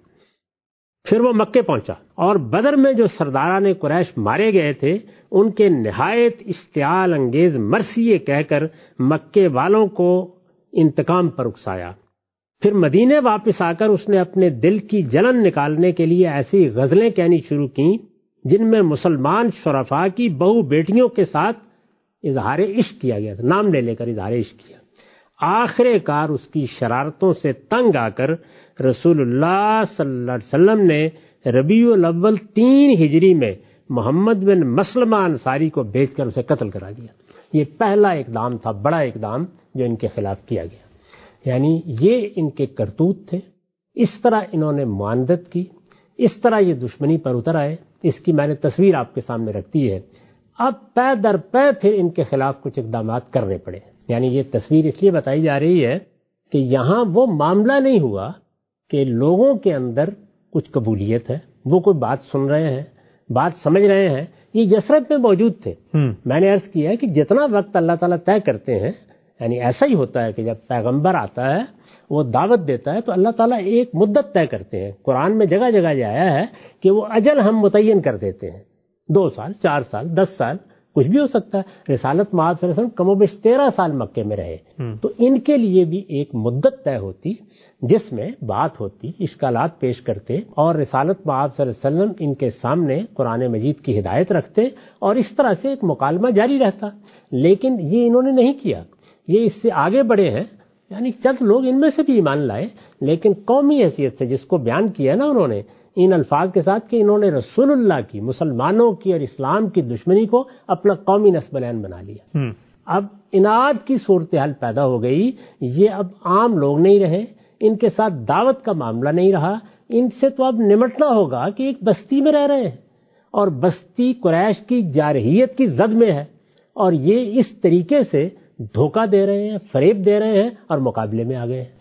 پھر وہ مکے پہنچا اور بدر میں جو سرداران قریش مارے گئے تھے ان کے نہایت اشتعال انگیز مرثیے کہہ کر مکے والوں کو انتقام پر اکسایا. پھر مدینے واپس آ کر اس نے اپنے دل کی جلن نکالنے کے لیے ایسی غزلیں کہنی شروع کی جن میں مسلمان شرفاء کی بہو بیٹیوں کے ساتھ اظہار عشق کیا گیا تھا. نام لے لے کر اظہار عشق کیا. آخر کار اس کی شرارتوں سے تنگ آ کر رسول اللہ صلی اللہ علیہ وسلم نے ربیع الاول تین ہجری میں محمد بن مسلمہ انصاری کو بھیج کر اسے قتل کرا دیا. یہ پہلا اقدام تھا، بڑا اقدام جو ان کے خلاف کیا گیا. یعنی یہ ان کے کرتوت تھے. اس طرح انہوں نے معاندت کی، اس طرح یہ دشمنی پر اتر آئے. اس کی میں نے تصویر آپ کے سامنے رکھتی ہے. اب پے در پے پھر ان کے خلاف کچھ اقدامات کرنے پڑے. یعنی یہ تصویر اس لیے بتائی جا رہی ہے کہ یہاں وہ معاملہ نہیں ہوا کہ لوگوں کے اندر کچھ قبولیت ہے، وہ کوئی بات سن رہے ہیں، بات سمجھ رہے ہیں. یہ یثرب میں موجود تھے. میں نے عرض کیا ہے کہ جتنا وقت اللہ تعالیٰ طے کرتے ہیں، یعنی ایسا ہی ہوتا ہے کہ جب پیغمبر آتا ہے وہ دعوت دیتا ہے تو اللہ تعالیٰ ایک مدت طے کرتے ہیں. قرآن میں جگہ جگہ یہ آیا ہے کہ وہ اجل ہم متعین کر دیتے ہیں. دو سال، چار سال، دس سال، کچھ بھی ہو سکتا ہے. رسالت مآب صلی اللہ علیہ وسلم کم و بیش تیرہ سال مکے میں رہے تو ان کے لیے بھی ایک مدت طے ہوتی جس میں بات ہوتی، اشکالات پیش کرتے اور رسالت مآب صلی اللہ علیہ وسلم ان کے سامنے قرآن مجید کی ہدایت رکھتے اور اس طرح سے ایک مکالمہ جاری رہتا. لیکن یہ انہوں نے نہیں کیا. یہ اس سے آگے بڑھے ہیں. یعنی چند لوگ ان میں سے بھی ایمان لائے لیکن قومی حیثیت سے جس کو بیان کیا نا انہوں نے ان الفاظ کے ساتھ کہ انہوں نے رسول اللہ کی، مسلمانوں کی اور اسلام کی دشمنی کو اپنا قومی نسب العین بنا لیا. اب اناد کی صورتحال پیدا ہو گئی. یہ اب عام لوگ نہیں رہے، ان کے ساتھ دعوت کا معاملہ نہیں رہا. ان سے تو اب نمٹنا ہوگا کہ ایک بستی میں رہ رہے ہیں اور بستی قریش کی جارحیت کی زد میں ہے اور یہ اس طریقے سے دھوکہ دے رہے ہیں، فریب دے رہے ہیں اور مقابلے میں آ گئے ہیں. ٹھیک.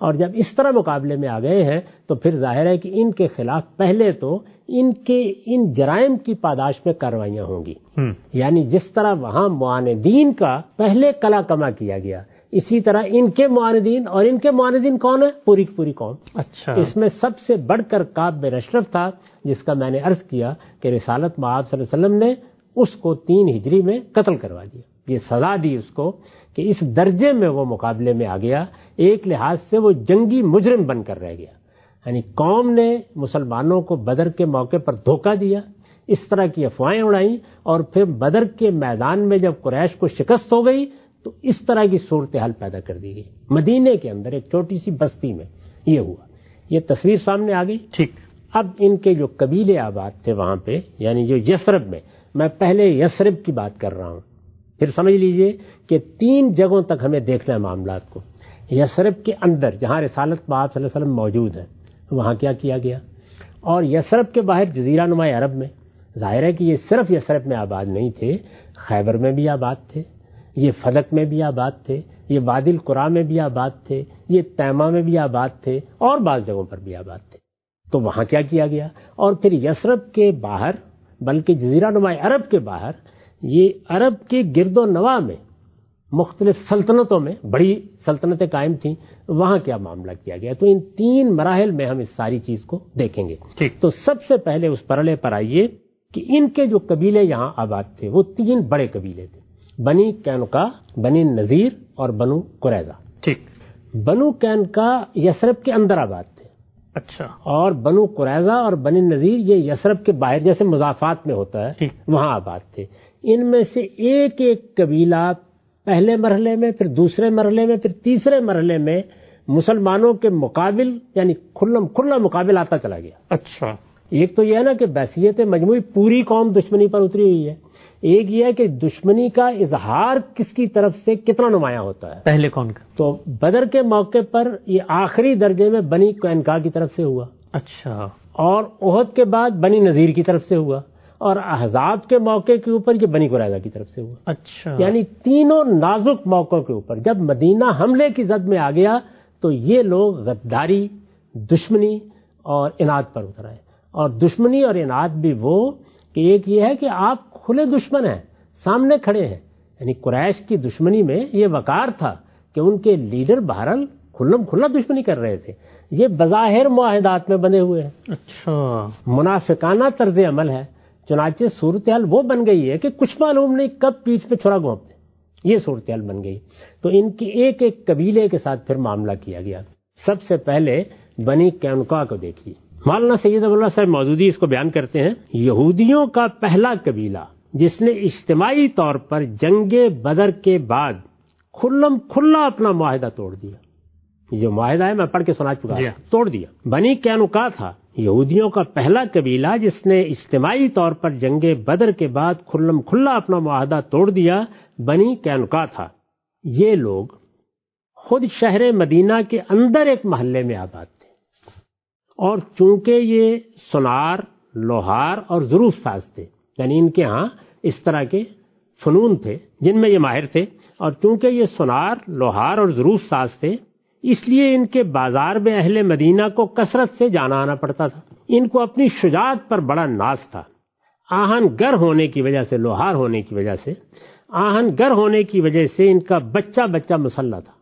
اور جب اس طرح مقابلے میں آ گئے ہیں تو پھر ظاہر ہے کہ ان کے خلاف پہلے تو ان کے ان جرائم کی پاداش میں کارروائیاں ہوں گی. یعنی جس طرح وہاں معاندین کا پہلے کلا کما کیا گیا، اسی طرح ان کے معاندین، اور ان کے معاندین کون ہے؟ پوری کی پوری قوم. اچھا. اس میں سب سے بڑھ کر کعب بن اشرف تھا، جس کا میں نے عرض کیا کہ رسالت مآب صلی اللہ علیہ وسلم نے اس کو تین ہجری میں قتل کروا دیا. یہ سزا دی اس کو کہ اس درجے میں وہ مقابلے میں آ گیا. ایک لحاظ سے وہ جنگی مجرم بن کر رہ گیا. یعنی قوم نے مسلمانوں کو بدر کے موقع پر دھوکہ دیا، اس طرح کی افواہیں اڑائیں، اور پھر بدر کے میدان میں جب قریش کو شکست ہو گئی تو اس طرح کی صورتحال پیدا کر دی گئی. مدینے کے اندر ایک چھوٹی سی بستی میں یہ ہوا. یہ تصویر سامنے آ گئی. ٹھیک. اب ان کے جو قبیلے آباد تھے وہاں پہ، یعنی جو یثرب میں، میں پہلے یثرب کی بات کر رہا ہوں، پھر سمجھ لیجئے کہ تین جگہوں تک ہمیں دیکھنا ہے معاملات کو. یثرب کے اندر جہاں رسالت مآب صلی اللہ علیہ وسلم موجود ہیں وہاں کیا کیا گیا، اور یثرب کے باہر جزیرہ نما عرب میں. ظاہر ہے کہ یہ صرف یثرب میں آباد نہیں تھے، خیبر میں بھی آباد تھے، یہ فدق میں بھی آباد تھے، یہ وادی القریٰ میں بھی آباد تھے، یہ تیمہ میں بھی آباد تھے، اور بعض جگہوں پر بھی آباد تھے. تو وہاں کیا کیا گیا، اور پھر یثرب کے باہر، بلکہ جزیرہ نما عرب کے باہر، یہ عرب کے گرد و نواح میں مختلف سلطنتوں میں بڑی سلطنتیں قائم تھیں، وہاں کیا معاملہ کیا گیا. تو ان تین مراحل میں ہم اس ساری چیز کو دیکھیں گے. تو سب سے پہلے اس پرلے پر آئیے کہ ان کے جو قبیلے یہاں آباد تھے وہ تین بڑے قبیلے تھے، بنی قینقاع، بنی نذیر اور بنو قریظہ. ٹھیک. بنو قینقاع یثرب کے اندر آباد تھے. اچھا. اور بنو قریظہ اور بنی نذیر یہ یثرب کے باہر جیسے مضافات میں ہوتا ہے وہاں آباد تھے. ان میں سے ایک ایک قبیلہ پہلے مرحلے میں، پھر دوسرے مرحلے میں، پھر تیسرے مرحلے میں مسلمانوں کے مقابل، یعنی کھلم کھلا مقابل آتا چلا گیا. اچھا. ایک تو یہ ہے نا کہ بحثیت مجموعی پوری قوم دشمنی پر اتری ہوئی ہے. ایک یہ ہے کہ دشمنی کا اظہار کس کی طرف سے کتنا نمایاں ہوتا ہے. پہلے کون کا؟ تو بدر کے موقع پر یہ آخری درجے میں بنی قینقاع کی طرف سے ہوا. اچھا. اور احد کے بعد بنی نذیر کی طرف سے ہوا، اور احزاب کے موقع کے اوپر یہ بنی قریظہ کی طرف سے ہوا. اچھا. یعنی تینوں نازک موقعوں کے اوپر جب مدینہ حملے کی زد میں آ گیا تو یہ لوگ غداری، دشمنی اور اناد پر اتر آئے. اور دشمنی اور اناد بھی وہ کہ ایک یہ ہے کہ آپ کھلے دشمن ہیں، سامنے کھڑے ہیں. یعنی قریش کی دشمنی میں یہ وقار تھا کہ ان کے لیڈر بہرحال کھلم کھلا دشمنی کر رہے تھے. یہ بظاہر معاہدات میں بندے ہوئے ہیں. اچھا. منافقانہ طرز عمل ہے. چنانچہ صورتحال وہ بن گئی ہے کہ کچھ معلوم نہیں کب پیٹھ پہ چھرا گھونپتے، یہ صورتحال بن گئی. تو ان کی ایک ایک قبیلے کے ساتھ پھر معاملہ کیا گیا. سب سے پہلے بنی قینقاع کو دیکھیے. مولانا سید ابو اللہ صاحب مودودی اس کو بیان کرتے ہیں، یہودیوں کا پہلا قبیلہ جس نے اجتماعی طور پر جنگ بدر کے بعد کھلم کھلا اپنا معاہدہ توڑ دیا. یہ جو معاہدہ ہے میں پڑھ کے سنا چکا، توڑ دیا. بنی قینقاع تھا یہودیوں کا پہلا قبیلہ جس نے اجتماعی طور پر جنگ بدر کے بعد کھلم کھلا اپنا معاہدہ توڑ دیا. بنی قینقاع تھا. یہ لوگ خود شہر مدینہ کے اندر ایک محلے میں آباد تھے، اور چونکہ یہ سونار، لوہار اور ظروف ساز تھے، یعنی ان کے ہاں اس طرح کے فنون تھے جن میں یہ ماہر تھے، اور چونکہ یہ سونار، لوہار اور ظروف ساز تھے اس لیے ان کے بازار میں اہل مدینہ کو کثرت سے جانا آنا پڑتا تھا. ان کو اپنی شجاعت پر بڑا ناز تھا. آہن گر ہونے کی وجہ سے، لوہار ہونے کی وجہ سے، آہن گر ہونے کی وجہ سے ان کا بچہ بچہ مسلح تھا.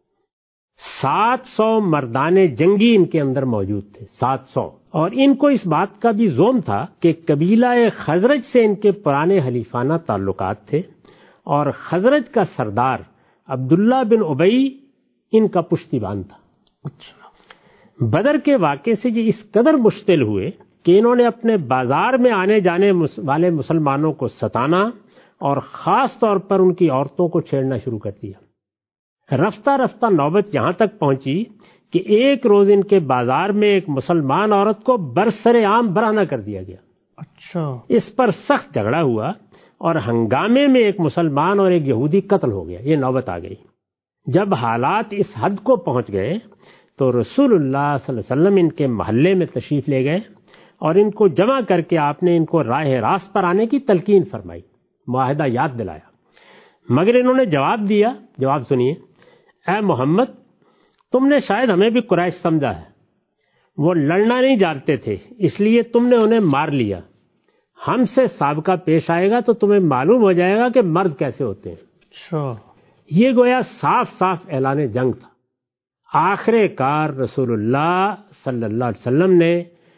سات سو مردان جنگی ان کے اندر موجود تھے، سات سو. اور ان کو اس بات کا بھی زوم تھا کہ قبیلہ خزرج سے ان کے پرانے حلیفانہ تعلقات تھے، اور خزرج کا سردار عبداللہ بن ابی ان کا پشتی بان تھا. اچھا. بدر کے واقعے سے یہ اس قدر مشتعل ہوئے کہ انہوں نے اپنے بازار میں آنے جانے والے مسلمانوں کو ستانا اور خاص طور پر ان کی عورتوں کو چھیڑنا شروع کر دیا. رفتہ رفتہ نوبت یہاں تک پہنچی کہ ایک روز ان کے بازار میں ایک مسلمان عورت کو برسر عام برہنہ کر دیا گیا. اچھا. اس پر سخت جھگڑا ہوا اور ہنگامے میں ایک مسلمان اور ایک یہودی قتل ہو گیا. یہ نوبت آ گئی. جب حالات اس حد کو پہنچ گئے تو رسول اللہ صلی اللہ علیہ وسلم ان کے محلے میں تشریف لے گئے اور ان کو جمع کر کے آپ نے ان کو راہ راست پر آنے کی تلقین فرمائی، معاہدہ یاد دلایا. مگر انہوں نے جواب دیا. جواب سنیے. اے محمد، تم نے شاید ہمیں بھی قریش سمجھا ہے، وہ لڑنا نہیں جانتے تھے اس لیے تم نے انہیں مار لیا، ہم سے سابقہ پیش آئے گا تو تمہیں معلوم ہو جائے گا کہ مرد کیسے ہوتے ہیں۔ اچھا، یہ گویا صاف صاف اعلان جنگ تھا۔ آخر کار رسول اللہ صلی اللہ علیہ وسلم نے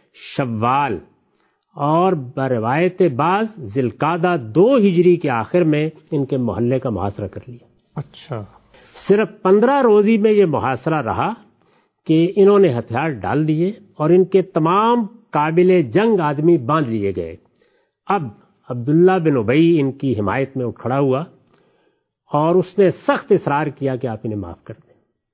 شوال اور بروایت بعض ذی القعدہ دو ہجری کے آخر میں ان کے محلے کا محاصرہ کر لیا۔ اچھا، صرف پندرہ روزی میں یہ محاصرہ رہا کہ انہوں نے ہتھیار ڈال دیے اور ان کے تمام قابل جنگ آدمی باندھ لیے گئے۔ اب عبداللہ بن ابی ان کی حمایت میں اٹھ کھڑا ہوا اور اس نے سخت اصرار کیا کہ آپ انہیں معاف کر دیں۔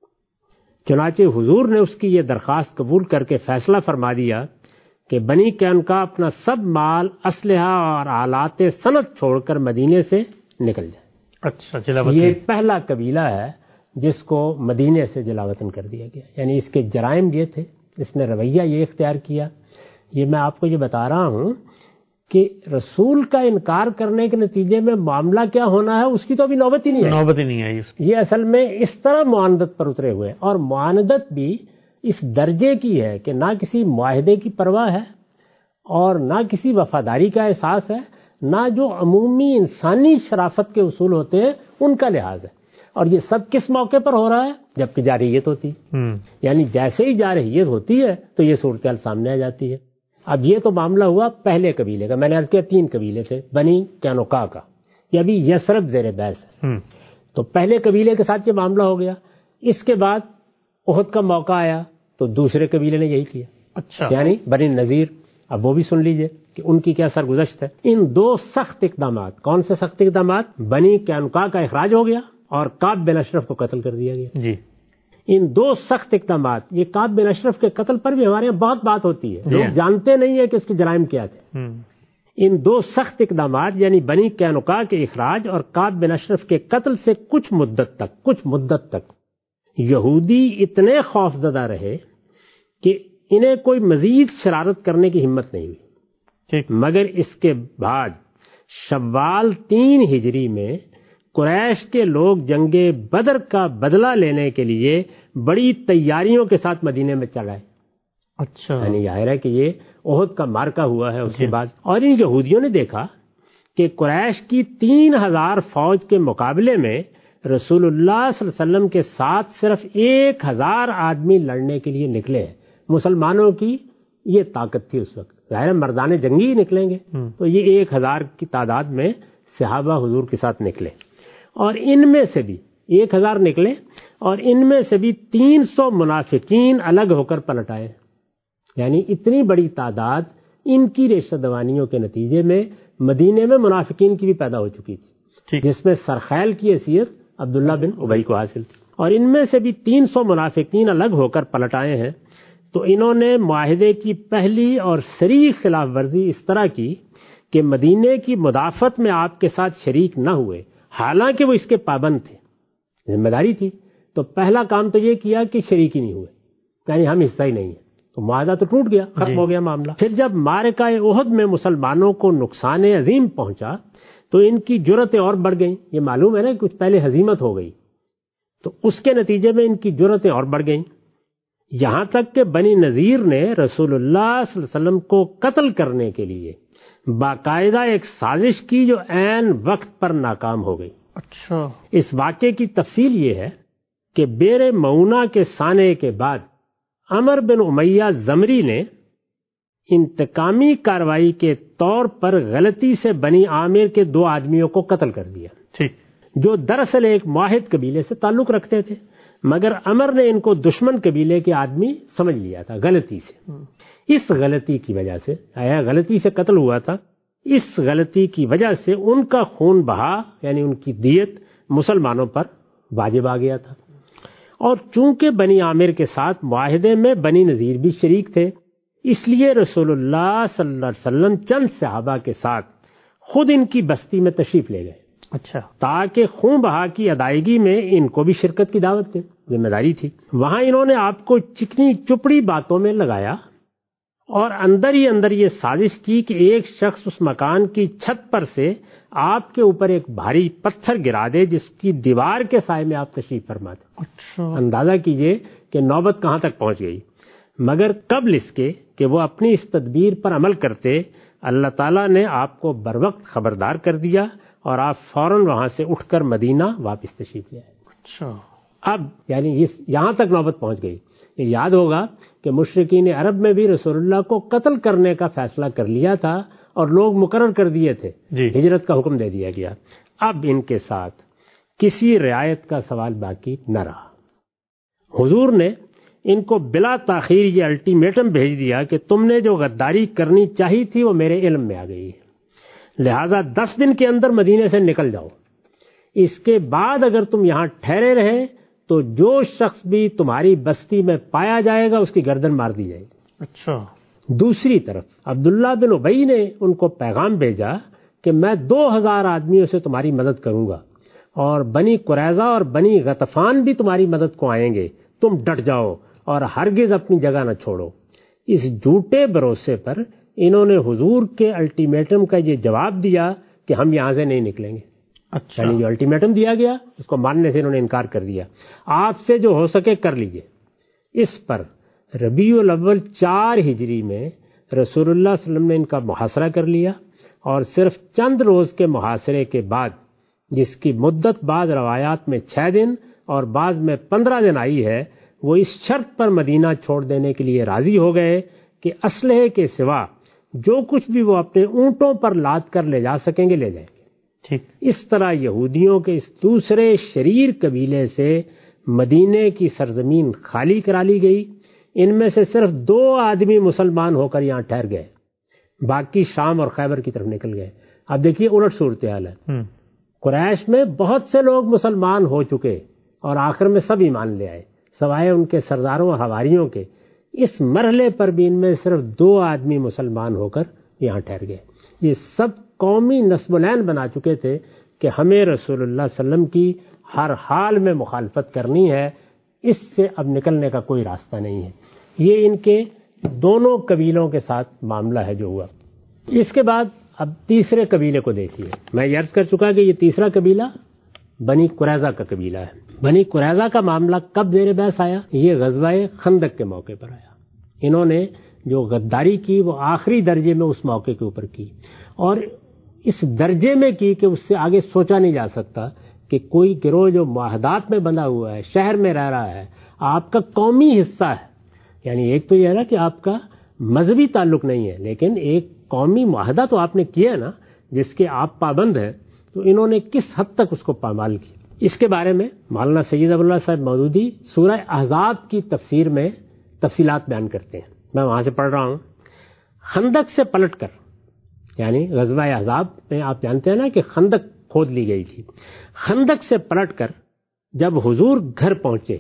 چنانچہ حضور نے اس کی یہ درخواست قبول کر کے فیصلہ فرما دیا کہ بنی قینقاع اپنا سب مال، اسلحہ اور آلات صنعت چھوڑ کر مدینے سے نکل جائے۔ اچھا، جلا وطن یہ پہلا قبیلہ ہے جس کو مدینے سے جلا وطن کر دیا گیا، یعنی اس کے جرائم یہ تھے، اس نے رویہ یہ اختیار کیا۔ یہ میں آپ کو یہ بتا رہا ہوں کہ رسول کا انکار کرنے کے نتیجے میں معاملہ کیا ہونا ہے اس کی تو ابھی نوبت ہی نہیں ہے، نوبت ہی نہیں آئی اس کی۔ یہ اصل میں اس طرح معاندت پر اترے ہوئے، اور معاندت بھی اس درجے کی ہے کہ نہ کسی معاہدے کی پرواہ ہے اور نہ کسی وفاداری کا احساس ہے، نہ جو عمومی انسانی شرافت کے اصول ہوتے ہیں ان کا لحاظ ہے۔ اور یہ سب کس موقع پر ہو رہا ہے؟ جبکہ جارحیت ہوتی ہے، یعنی جیسے ہی جارحیت ہوتی ہے تو یہ صورتحال سامنے آ جاتی ہے۔ اب یہ تو معاملہ ہوا پہلے قبیلے کا، میں نے عرض کیا تین قبیلے تھے بنی قینقاع کا، یہ ابھی یثرب زیر بحث ہے۔ تو پہلے قبیلے کے ساتھ یہ معاملہ ہو گیا، اس کے بعد احد کا موقع آیا تو دوسرے قبیلے نے یہی کیا، اچھا، یعنی بنی نذیر۔ اب وہ بھی سن لیجئے کہ ان کی کیا سرگزشت ہے۔ ان دو سخت اقدامات، کون سے سخت اقدامات؟ بنی قینقاع کا اخراج ہو گیا اور کعب بن اشرف کو قتل کر دیا گیا۔ جی، ان دو سخت اقدامات، یہ کعب بن اشرف کے قتل پر بھی ہمارے یہاں بہت بات ہوتی ہے، لوگ جانتے نہیں ہیں کہ اس کے جرائم کیا تھے۔ ان دو سخت اقدامات یعنی بنی قینقاع کے اخراج اور کعب بن اشرف کے قتل سے کچھ مدت تک کچھ مدت تک یہودی اتنے خوف زدہ رہے کہ انہیں کوئی مزید شرارت کرنے کی ہمت نہیں ہوئی۔ مگر اس کے بعد شوال تین ہجری میں قریش کے لوگ جنگ بدر کا بدلہ لینے کے لیے بڑی تیاریوں کے ساتھ مدینے میں چل آئے۔ اچھا، یعنی ظاہر ہے کہ یہ احد کا مارکا ہوا ہے اس کے بعد، اور ان یہودیوں نے دیکھا کہ قریش کی تین ہزار فوج کے مقابلے میں رسول اللہ صلی اللہ علیہ وسلم کے ساتھ صرف ایک ہزار آدمی لڑنے کے لیے نکلے ہیں۔ مسلمانوں کی یہ طاقت تھی اس وقت، ظاہر مردان جنگی نکلیں گے تو یہ ایک ہزار کی تعداد میں صحابہ حضور کے ساتھ نکلے، اور ان میں سے بھی ایک ہزار نکلے اور ان میں سے بھی تین سو منافقین الگ ہو کر پلٹ آئے۔ یعنی اتنی بڑی تعداد ان کی ریشہ دوانیوں کے نتیجے میں مدینے میں منافقین کی بھی پیدا ہو چکی تھی، جس میں سرخیل کی حیثیت عبداللہ بن ابی کو حاصل تھی، اور ان میں سے بھی تین سو منافقین الگ ہو کر پلٹ آئے ہیں۔ تو انہوں نے معاہدے کی پہلی اور صریح خلاف ورزی اس طرح کی کہ مدینے کی مدافعت میں آپ کے ساتھ شریک نہ ہوئے، حالانکہ وہ اس کے پابند تھے، ذمہ داری تھی۔ تو پہلا کام تو یہ کیا کہ شریک ہی نہیں ہوئے، یعنی ہم حصہ ہی نہیں ہیں، تو معاہدہ تو ٹوٹ گیا، ختم ہو گیا معاملہ۔ پھر جب معرکہ احد میں مسلمانوں کو نقصان عظیم پہنچا تو ان کی جرأتیں اور بڑھ گئیں۔ یہ معلوم ہے نا کہ کچھ پہلے ہزیمت ہو گئی، تو اس کے نتیجے میں ان کی جرأتیں اور بڑھ گئیں، یہاں تک کہ بنی نذیر نے رسول اللہ صلی اللہ علیہ وسلم کو قتل کرنے کے لیے باقاعدہ ایک سازش کی جو عین وقت پر ناکام ہو گئی۔ اچھا، اس واقعے کی تفصیل یہ ہے کہ بیر معونہ کے سانے کے بعد عمر بن امیہ زمری نے انتقامی کارروائی کے طور پر غلطی سے بنی عامر کے دو آدمیوں کو قتل کر دیا، ٹھیک، جو دراصل ایک واحد قبیلے سے تعلق رکھتے تھے، مگر عمر نے ان کو دشمن قبیلے کے آدمی سمجھ لیا تھا غلطی سے۔ اس غلطی کی وجہ سے، آیا غلطی سے قتل ہوا تھا، اس غلطی کی وجہ سے ان کا خون بہا، یعنی ان کی دیت مسلمانوں پر واجب آ گیا تھا۔ اور چونکہ بنی عامر کے ساتھ معاہدے میں بنی نذیر بھی شریک تھے، اس لیے رسول اللہ صلی اللہ علیہ وسلم چند صحابہ کے ساتھ خود ان کی بستی میں تشریف لے گئے، اچھا، تاکہ خون بہا کی ادائیگی میں ان کو بھی شرکت کی دعوت دے، ذمہ داری تھی۔ وہاں انہوں نے آپ کو چکنی چپڑی باتوں میں لگایا اور اندر ہی اندر یہ سازش کی کہ ایک شخص اس مکان کی چھت پر سے آپ کے اوپر ایک بھاری پتھر گرا دے جس کی دیوار کے سائے میں آپ تشریف فرما دیں۔ اچھا، اندازہ کیجئے کہ نوبت کہاں تک پہنچ گئی، مگر قبل اس کے کہ وہ اپنی اس تدبیر پر عمل کرتے، اللہ تعالیٰ نے آپ کو بروقت خبردار کر دیا اور آپ فوراً وہاں سے اٹھ کر مدینہ واپس تشریف لے آئے۔ اچھا، اب یعنی یہاں تک نوبت پہنچ گئی۔ یہ یاد ہوگا کہ مشرکین عرب میں بھی رسول اللہ کو قتل کرنے کا فیصلہ کر لیا تھا اور لوگ مقرر کر دیے تھے، جی ہجرت کا حکم دے دیا گیا۔ اب ان کے ساتھ کسی رعایت کا سوال باقی نہ رہا۔ حضور نے ان کو بلا تاخیر یہ الٹیمیٹم بھیج دیا کہ تم نے جو غداری کرنی چاہی تھی وہ میرے علم میں آ گئی ہے، لہذا دس دن کے اندر مدینے سے نکل جاؤ، اس کے بعد اگر تم یہاں ٹھہرے رہے تو جو شخص بھی تمہاری بستی میں پایا جائے گا اس کی گردن مار دی جائے گی۔ اچھا، دوسری طرف عبداللہ بن ابی نے ان کو پیغام بھیجا کہ میں دو ہزار آدمیوں سے تمہاری مدد کروں گا اور بنی قریظہ اور بنی غطفان بھی تمہاری مدد کو آئیں گے، تم ڈٹ جاؤ اور ہرگز اپنی جگہ نہ چھوڑو۔ اس جھوٹے بھروسے پر انہوں نے حضور کے الٹیمیٹم کا یہ جواب دیا کہ ہم یہاں سے نہیں نکلیں گے۔ اچھا، یعنی جو الٹیمیٹم دیا گیا اس کو ماننے سے انہوں نے انکار کر دیا، آپ سے جو ہو سکے کر لیجئے۔ اس پر ربیع الاول چار ہجری میں رسول اللہ صلی اللہ علیہ وسلم نے ان کا محاصرہ کر لیا، اور صرف چند روز کے محاصرے کے بعد، جس کی مدت بعض روایات میں چھ دن اور بعض میں پندرہ دن آئی ہے، وہ اس شرط پر مدینہ چھوڑ دینے کے لیے راضی ہو گئے کہ اسلحے کے سوا جو کچھ بھی وہ اپنے اونٹوں پر لاد کر لے جا سکیں گے لے جائیں گے۔ ٹھیک، اس طرح یہودیوں کے اس دوسرے شریر قبیلے سے مدینے کی سرزمین خالی کرا لی گئی۔ ان میں سے صرف دو آدمی مسلمان ہو کر یہاں ٹھہر گئے، باقی شام اور خیبر کی طرف نکل گئے۔ اب دیکھیے الٹ صورتحال ہے، قریش میں بہت سے لوگ مسلمان ہو چکے اور آخر میں سب ایمان لے آئے سوائے ان کے سرداروں اور حواریوں کے۔ اس مرحلے پر بھی ان میں صرف دو آدمی مسلمان ہو کر یہاں ٹھہر گئے۔ یہ سب قومی نصب العین بنا چکے تھے کہ ہمیں رسول اللہ صلی اللہ علیہ وسلم کی ہر حال میں مخالفت کرنی ہے، اس سے اب نکلنے کا کوئی راستہ نہیں ہے۔ یہ ان کے دونوں قبیلوں کے ساتھ معاملہ ہے جو ہوا۔ اس کے بعد اب تیسرے قبیلے کو دیکھیے۔ میں یہ عرض کر چکا کہ یہ تیسرا قبیلہ بنی قریظہ کا قبیلہ ہے۔ بنی قریظہ کا معاملہ کب زیر بحث آیا؟ یہ غزوہ خندق کے موقع پر آیا۔ انہوں نے جو غداری کی وہ آخری درجے میں اس موقع کے اوپر کی، اور اس درجے میں کی کہ اس سے آگے سوچا نہیں جا سکتا کہ کوئی گروہ جو معاہدات میں بندھا ہوا ہے، شہر میں رہ رہا ہے، آپ کا قومی حصہ ہے، یعنی ایک تو یہ ہے کہ آپ کا مذہبی تعلق نہیں ہے لیکن ایک قومی معاہدہ تو آپ نے کیا ہے نا جس کے آپ پابند ہیں، تو انہوں نے کس حد تک اس کو پامال کی، اس کے بارے میں مولانا سید ابو اللہ صاحب مودودی سورہ احزاب کی تفسیر میں تفصیلات بیان کرتے ہیں۔ میں وہاں سے پڑھ رہا ہوں۔ خندق سے پلٹ کر، یعنی غزوہ احزاب میں آپ جانتے ہیں نا کہ خندق کھود لی گئی تھی، خندق سے پلٹ کر جب حضور گھر پہنچے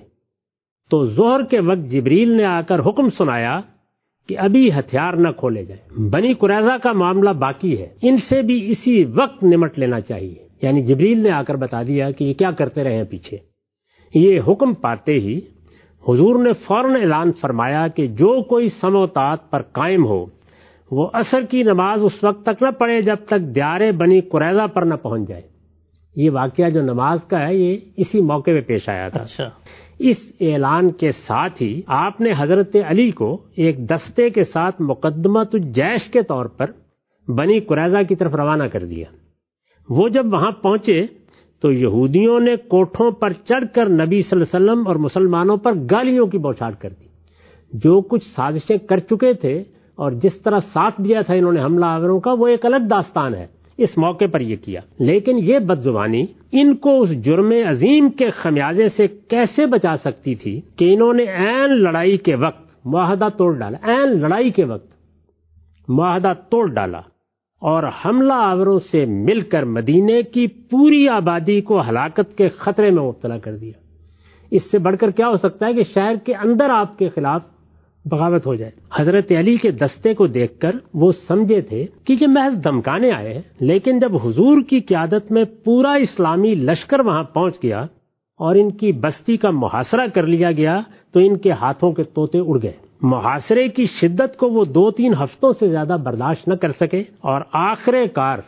تو ظہر کے وقت جبریل نے آ کر حکم سنایا کہ ابھی ہتھیار نہ کھولے جائیں، بنی قریظہ کا معاملہ باقی ہے، ان سے بھی اسی وقت نمٹ لینا چاہیے۔ یعنی جبریل نے آ کر بتا دیا کہ یہ کیا کرتے رہے ہیں پیچھے۔ یہ حکم پاتے ہی حضور نے فوراً اعلان فرمایا کہ جو کوئی سم و طاعت پر قائم ہو وہ عصر کی نماز اس وقت تک نہ پڑھے جب تک دیار بنی قریظہ پر نہ پہنچ جائے۔ یہ واقعہ جو نماز کا ہے یہ اسی موقع پہ پیش آیا تھا۔ اچھا، اس اعلان کے ساتھ ہی آپ نے حضرت علی کو ایک دستے کے ساتھ مقدمۃ الجیش کے طور پر بنی قریظہ کی طرف روانہ کر دیا۔ وہ جب وہاں پہنچے تو یہودیوں نے کوٹھوں پر چڑھ کر نبی صلی اللہ علیہ وسلم اور مسلمانوں پر گالیوں کی بوچھاڑ کر دی۔ جو کچھ سازشیں کر چکے تھے اور جس طرح ساتھ دیا تھا انہوں نے حملہ آوروں کا وہ ایک الگ داستان ہے، اس موقع پر یہ کیا، لیکن یہ بدزبانی ان کو اس جرم عظیم کے خمیازے سے کیسے بچا سکتی تھی کہ انہوں نے عین لڑائی کے وقت معاہدہ توڑ ڈالا، عین لڑائی کے وقت معاہدہ توڑ ڈالا اور حملہ آوروں سے مل کر مدینے کی پوری آبادی کو ہلاکت کے خطرے میں مبتلا کر دیا۔ اس سے بڑھ کر کیا ہو سکتا ہے کہ شہر کے اندر آپ کے خلاف بغاوت ہو جائے۔ حضرت علی کے دستے کو دیکھ کر وہ سمجھے تھے کہ یہ محض دھمکانے آئے ہیں، لیکن جب حضور کی قیادت میں پورا اسلامی لشکر وہاں پہنچ گیا اور ان کی بستی کا محاصرہ کر لیا گیا تو ان کے ہاتھوں کے طوطے اڑ گئے۔ محاصرے کی شدت کو وہ دو تین ہفتوں سے زیادہ برداشت نہ کر سکے اور آخر کار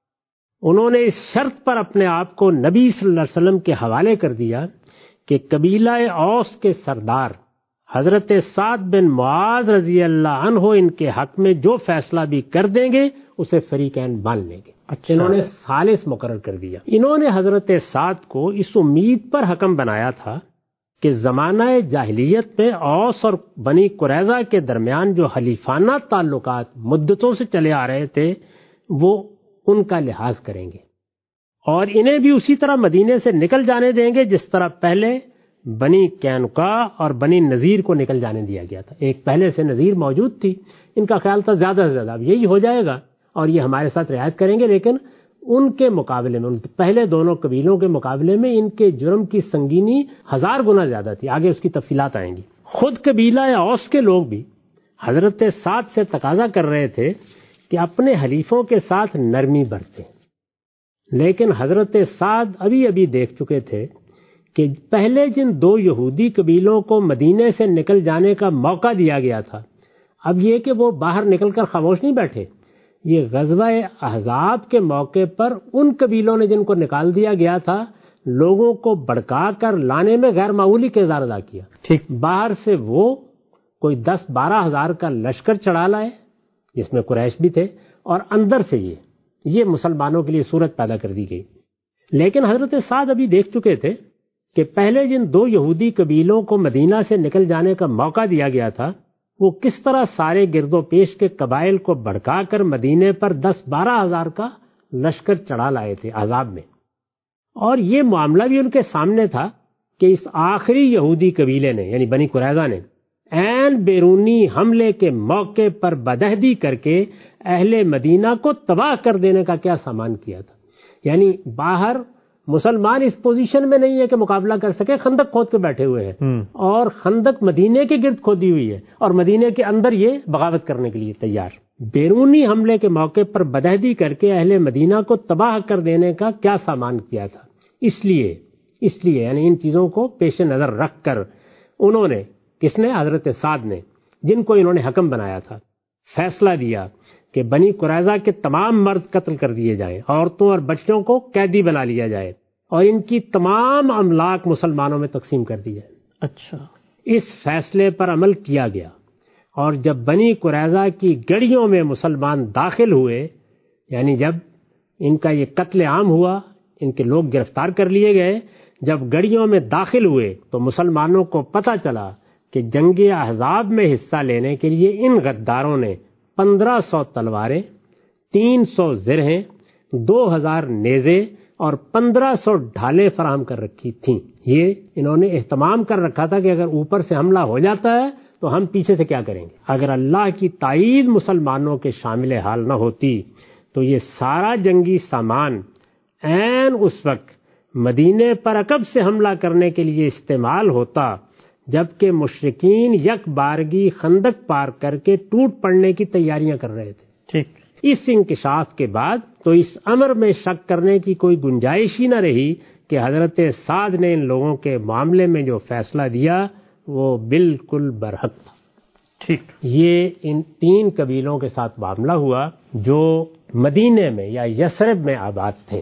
انہوں نے اس شرط پر اپنے آپ کو نبی صلی اللہ علیہ وسلم کے حوالے کر دیا کہ قبیلہ اوس کے سردار حضرت سعد بن معاذ رضی اللہ عنہ ان کے حق میں جو فیصلہ بھی کر دیں گے اسے فریقین مان لیں گے. اچھا. انہوں نے ثالث مقرر کر دیا. انہوں نے حضرت سعد کو اس امید پر حکم بنایا تھا کہ زمانہ جاہلیت میں اوس اور بنی قریظہ کے درمیان جو حلیفانہ تعلقات مدتوں سے چلے آ رہے تھے وہ ان کا لحاظ کریں گے اور انہیں بھی اسی طرح مدینے سے نکل جانے دیں گے جس طرح پہلے بنی قینقاع اور بنی نذیر کو نکل جانے دیا گیا تھا. ایک پہلے سے نذیر موجود تھی, ان کا خیال تھا زیادہ سے زیادہ اب یہی ہو جائے گا اور یہ ہمارے ساتھ رعایت کریں گے, لیکن ان کے مقابلے میں پہلے دونوں قبیلوں کے مقابلے میں ان کے جرم کی سنگینی ہزار گنا زیادہ تھی. آگے اس کی تفصیلات آئیں گی. خود قبیلہ اوس کے لوگ بھی حضرت سعد سے تقاضا کر رہے تھے کہ اپنے حلیفوں کے ساتھ نرمی برتیں, لیکن حضرت سعد ابھی ابھی دیکھ چکے تھے کہ پہلے جن دو یہودی قبیلوں کو مدینے سے نکل جانے کا موقع دیا گیا تھا, اب یہ کہ وہ باہر نکل کر خاموش نہیں بیٹھے. یہ غزوہ احزاب کے موقع پر ان قبیلوں نے جن کو نکال دیا گیا تھا لوگوں کو بڑکا کر لانے میں غیر معمولی کردار ادا کیا. ٹھیک, باہر سے وہ کوئی دس بارہ ہزار کا لشکر چڑھا لائے جس میں قریش بھی تھے, اور اندر سے یہ یہ مسلمانوں کے لیے صورت پیدا کر دی گئی. لیکن حضرت سعد ابھی دیکھ چکے تھے کہ پہلے جن دو یہودی قبیلوں کو مدینہ سے نکل جانے کا موقع دیا گیا تھا وہ کس طرح سارے گرد و پیش کے قبائل کو بھڑکا کر مدینے پر دس بارہ ہزار کا لشکر چڑھا لائے تھے احزاب میں. اور یہ معاملہ بھی ان کے سامنے تھا کہ اس آخری یہودی قبیلے نے یعنی بنی قریظہ نے عین بیرونی حملے کے موقع پر بدہدی کر کے اہل مدینہ کو تباہ کر دینے کا کیا سامان کیا تھا. یعنی باہر مسلمان اس پوزیشن میں نہیں ہے کہ مقابلہ کر سکے, خندق کھود کے بیٹھے ہوئے ہیں اور خندق مدینے کے گرد کھودی ہوئی ہے اور مدینے کے اندر یہ بغاوت کرنے کے لیے تیار. بیرونی حملے کے موقع پر بدہدی کر کے اہل مدینہ کو تباہ کر دینے کا کیا سامان کیا تھا. اس لیے اس لیے یعنی ان چیزوں کو پیش نظر رکھ کر انہوں نے, کس نے, حضرت سعد نے, جن کو انہوں نے حکم بنایا تھا, فیصلہ دیا کہ بنی قریظہ کے تمام مرد قتل کر دیے جائیں, عورتوں اور بچوں کو قیدی بنا لیا جائے اور ان کی تمام املاک مسلمانوں میں تقسیم کر دی جائے. اچھا, اس فیصلے پر عمل کیا گیا اور جب بنی قریظہ کی گڑیوں میں مسلمان داخل ہوئے, یعنی جب ان کا یہ قتل عام ہوا, ان کے لوگ گرفتار کر لیے گئے, جب گڑیوں میں داخل ہوئے تو مسلمانوں کو پتہ چلا کہ جنگ احزاب میں حصہ لینے کے لیے ان غداروں نے پندرہ سو تلواریں, تین سو زرہیں, دو ہزار نیزے اور پندرہ سو ڈھالیں فراہم کر رکھی تھیں. یہ انہوں نے اہتمام کر رکھا تھا کہ اگر اوپر سے حملہ ہو جاتا ہے تو ہم پیچھے سے کیا کریں گے. اگر اللہ کی تائید مسلمانوں کے شامل حال نہ ہوتی تو یہ سارا جنگی سامان عین اس وقت مدینے پر عقب سے حملہ کرنے کے لیے استعمال ہوتا جبکہ مشرکین یک بارگی خندق پار کر کے ٹوٹ پڑنے کی تیاریاں کر رہے تھے. ٹھیک, اس انکشاف کے بعد تو اس امر میں شک کرنے کی کوئی گنجائش ہی نہ رہی کہ حضرت سعد نے ان لوگوں کے معاملے میں جو فیصلہ دیا وہ بالکل برحق تھا. ٹھیک, یہ ان تین قبیلوں کے ساتھ معاملہ ہوا جو مدینے میں یا یثرب میں آباد تھے.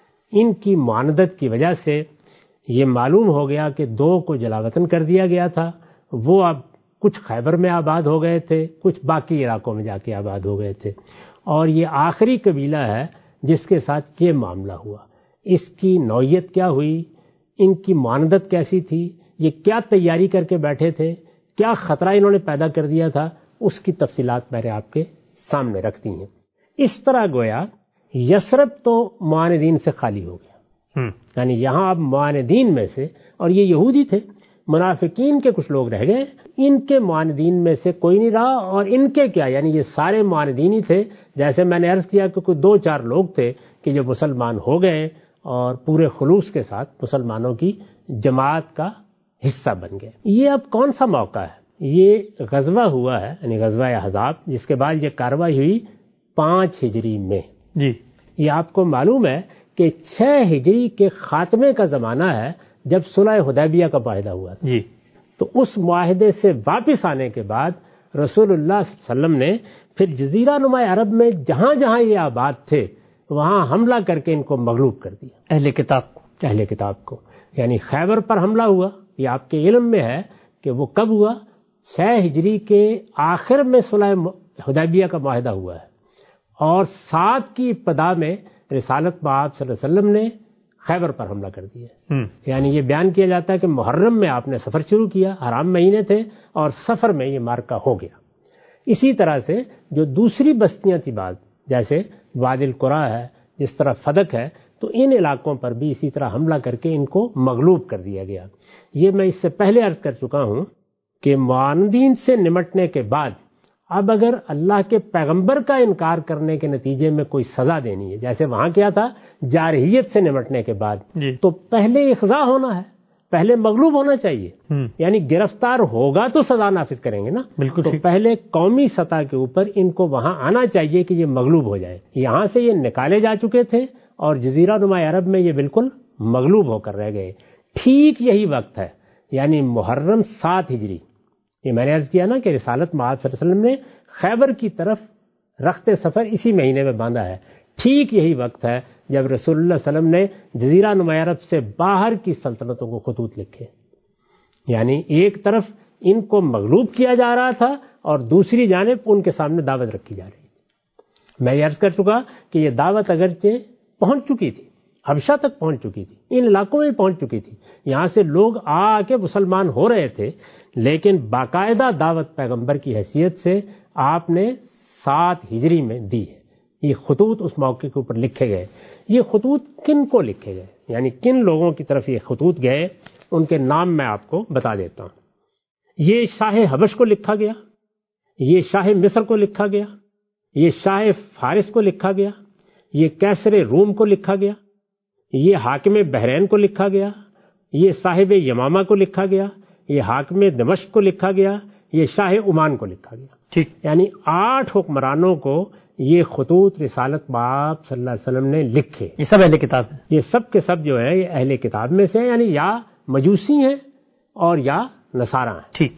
ان کی معاندت کی وجہ سے یہ معلوم ہو گیا کہ دو کو جلاوطن کر دیا گیا تھا, وہ اب کچھ خیبر میں آباد ہو گئے تھے, کچھ باقی علاقوں میں جا کے آباد ہو گئے تھے, اور یہ آخری قبیلہ ہے جس کے ساتھ یہ معاملہ ہوا. اس کی نوعیت کیا ہوئی, ان کی معاندت کیسی تھی, یہ کیا تیاری کر کے بیٹھے تھے, کیا خطرہ انہوں نے پیدا کر دیا تھا, اس کی تفصیلات میں نے آپ کے سامنے رکھ دی ہیں. اس طرح گویا یثرب تو معاندین سے خالی ہو گیا, یعنی یہاں اب معاندین میں سے, اور یہ یہودی تھے, منافقین کے کچھ لوگ رہ گئے, ان کے معاندین میں سے کوئی نہیں رہا. اور ان کے کیا, یعنی یہ سارے معاندین ہی تھے. جیسے میں نے عرض کیا کہ کوئی دو چار لوگ تھے کہ جو مسلمان ہو گئے اور پورے خلوص کے ساتھ مسلمانوں کی جماعت کا حصہ بن گئے. یہ اب کون سا موقع ہے, یہ غزوہ ہوا ہے یعنی غزوہ احزاب, جس کے بعد یہ کارروائی ہوئی پانچ ہجری میں. جی, یہ آپ کو معلوم ہے کہ چھ ہجری کے خاتمے کا زمانہ ہے جب صلح حدیبیہ کا معاہدہ ہوا تھا. جی, تو اس معاہدے سے واپس آنے کے بعد رسول اللہ صلی اللہ علیہ وسلم نے پھر جزیرہ نما عرب میں جہاں جہاں یہ آباد تھے وہاں حملہ کر کے ان کو مغلوب کر دیا, اہل کتاب کو اہل کتاب کو یعنی خیبر پر حملہ ہوا. یہ آپ کے علم میں ہے کہ وہ کب ہوا, چھ ہجری کے آخر میں صلح حدیبیہ کا معاہدہ ہوا ہے اور سات کی ابتدا میں رسالت بآب صلی اللہ علیہ وسلم نے خیبر پر حملہ کر دیا. یعنی یہ بیان کیا جاتا ہے کہ محرم میں آپ نے سفر شروع کیا، حرام مہینے تھے اور سفر میں یہ مارکہ ہو گیا. اسی طرح سے جو دوسری بستیاں تھی بعد، جیسے وادی القریٰ ہے، جس طرح فدق ہے، تو ان علاقوں پر بھی اسی طرح حملہ کر کے ان کو مغلوب کر دیا گیا. یہ میں اس سے پہلے عرض کر چکا ہوں کہ معاندین سے نمٹنے کے بعد اب اگر اللہ کے پیغمبر کا انکار کرنے کے نتیجے میں کوئی سزا دینی ہے، جیسے وہاں کیا تھا جارحیت سے نمٹنے کے بعد، جی. تو پہلے اخضاع ہونا ہے، پہلے مغلوب ہونا چاہیے. یعنی گرفتار ہوگا تو سزا نافذ کریں گے نا. بالکل. تو پہلے قومی سطح کے اوپر ان کو وہاں آنا چاہیے کہ یہ مغلوب ہو جائے. یہاں سے یہ نکالے جا چکے تھے اور جزیرہ نما عرب میں یہ بالکل مغلوب ہو کر رہ گئے. ٹھیک یہی وقت ہے، یعنی محرم سات ہجری، یہ میں نے عرض کیا نا کہ رسالت مآب صلی اللہ علیہ وسلم نے خیبر کی طرف رخت سفر اسی مہینے میں باندھا ہے. ٹھیک یہی وقت ہے جب رسول اللہ صلی اللہ علیہ وسلم نے جزیرہ نما عرب سے باہر کی سلطنتوں کو خطوط لکھے. یعنی ایک طرف ان کو مغلوب کیا جا رہا تھا اور دوسری جانب ان کے سامنے دعوت رکھی جا رہی تھی. میں یہ عرض کر چکا کہ یہ دعوت اگرچہ پہنچ چکی تھی، حبشہ تک پہنچ چکی تھی، ان علاقوں میں پہنچ چکی تھی، یہاں سے لوگ آ کے مسلمان ہو رہے تھے، لیکن باقاعدہ دعوت پیغمبر کی حیثیت سے آپ نے سات ہجری میں دی ہے. یہ خطوط اس موقع کے اوپر لکھے گئے. یہ خطوط کن کو لکھے گئے، یعنی کن لوگوں کی طرف یہ خطوط گئے، ان کے نام میں آپ کو بتا دیتا ہوں. یہ شاہ حبش کو لکھا گیا، یہ شاہ مصر کو لکھا گیا، یہ شاہ فارس کو لکھا گیا، یہ کیسر روم کو لکھا گیا، یہ حاکم بحرین کو لکھا گیا، یہ صاحب یمامہ کو لکھا گیا، یہ حاکم دمشق کو لکھا گیا، یہ شاہ عمان کو لکھا گیا. ٹھیک. یعنی آٹھ حکمرانوں کو یہ خطوط رسالت بآب صلی اللہ علیہ وسلم نے لکھے. یہ سب اہل کتاب ہیں، یہ سب کے سب جو ہے یہ اہل کتاب میں سے ہیں، یعنی یا مجوسی ہیں اور یا نصارہ ہیں. ٹھیک.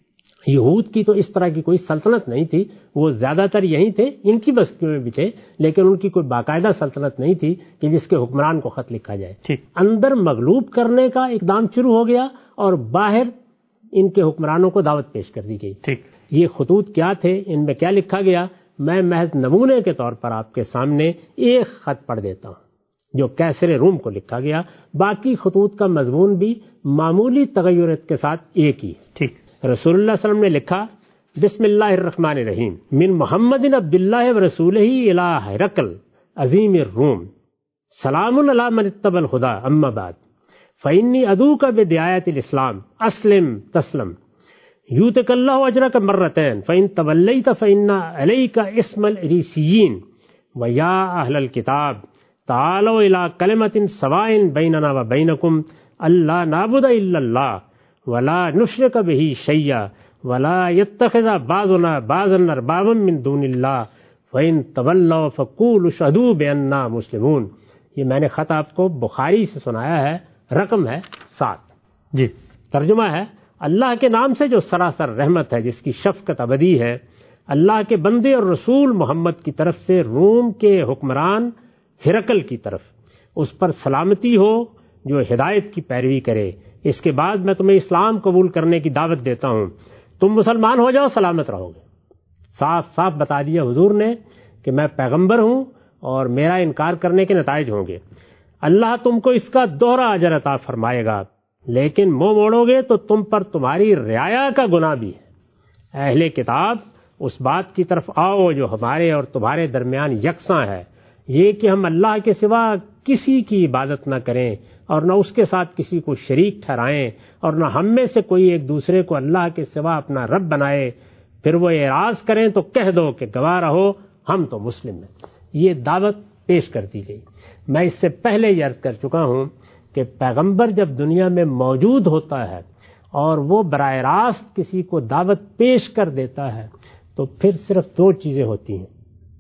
یہود کی تو اس طرح کی کوئی سلطنت نہیں تھی، وہ زیادہ تر یہی تھے، ان کی بستیوں میں بھی تھے، لیکن ان کی کوئی باقاعدہ سلطنت نہیں تھی کہ جس کے حکمران کو خط لکھا جائے. ٹھیک. اندر مغلوب کرنے کا اقدام شروع ہو گیا اور باہر ان کے حکمرانوں کو دعوت پیش کر دی گئی. ٹھیک. یہ خطوط کیا تھے، ان میں کیا لکھا گیا، میں محض نمونے کے طور پر آپ کے سامنے ایک خط پڑھ دیتا ہوں جو کیسر روم کو لکھا گیا. باقی خطوط کا مضمون بھی معمولی تغیرات کے ساتھ ایک ہی. ٹھیک. رسول اللہ صلی اللہ علیہ وسلم نے لکھا، بسم اللہ الرحمن الرحیم، من محمد عبداللہ ورسولہ الی ہرقل عظیم الروم، سلام علی من اتبع الہدی، اما بعد فإنی ادعوک بدعایت الاسلام اسلم تسلم یؤتک اللہ اجرک مرتین فإن تولیت فإن علیک اسم العریسیین ویا اہل الکتاب تعالوا الی کلمۃ سواء بیننا وبینکم الا نعبد الا اللہ ولا نشرک بہ شیئا ولا یتخذ بعضنا بعضا اربابا من دون اللہ فإن تولوا فقولوا اشہدوا بأننا مسلمون. یہ میں نے خط آپ کو بخاری سے سنایا ہے، رقم ہے سات. جی. ترجمہ ہے، اللہ کے نام سے جو سراسر رحمت ہے، جس کی شفقت ابدی ہے، اللہ کے بندے اور رسول محمد کی طرف سے روم کے حکمران ہرقل کی طرف، اس پر سلامتی ہو جو ہدایت کی پیروی کرے. اس کے بعد میں تمہیں اسلام قبول کرنے کی دعوت دیتا ہوں، تم مسلمان ہو جاؤ، سلامت رہو گے. صاف صاف بتا دیا حضور نے کہ میں پیغمبر ہوں اور میرا انکار کرنے کے نتائج ہوں گے. اللہ تم کو اس کا دوہرا اجر عطا فرمائے گا، لیکن منہ موڑو گے تو تم پر تمہاری رعایا کا گناہ بھی ہے. اہل کتاب اس بات کی طرف آؤ جو ہمارے اور تمہارے درمیان یکساں ہے، یہ کہ ہم اللہ کے سوا کسی کی عبادت نہ کریں اور نہ اس کے ساتھ کسی کو شریک ٹھہرائیں اور نہ ہم میں سے کوئی ایک دوسرے کو اللہ کے سوا اپنا رب بنائے. پھر وہ اعراض کریں تو کہہ دو کہ گواہ رہو ہم تو مسلم ہیں. یہ دعوت پیش کر دی گئی. میں اس سے پہلے یہ عرض کر چکا ہوں کہ پیغمبر جب دنیا میں موجود ہوتا ہے اور وہ براہ راست کسی کو دعوت پیش کر دیتا ہے تو پھر صرف دو چیزیں ہوتی ہیں.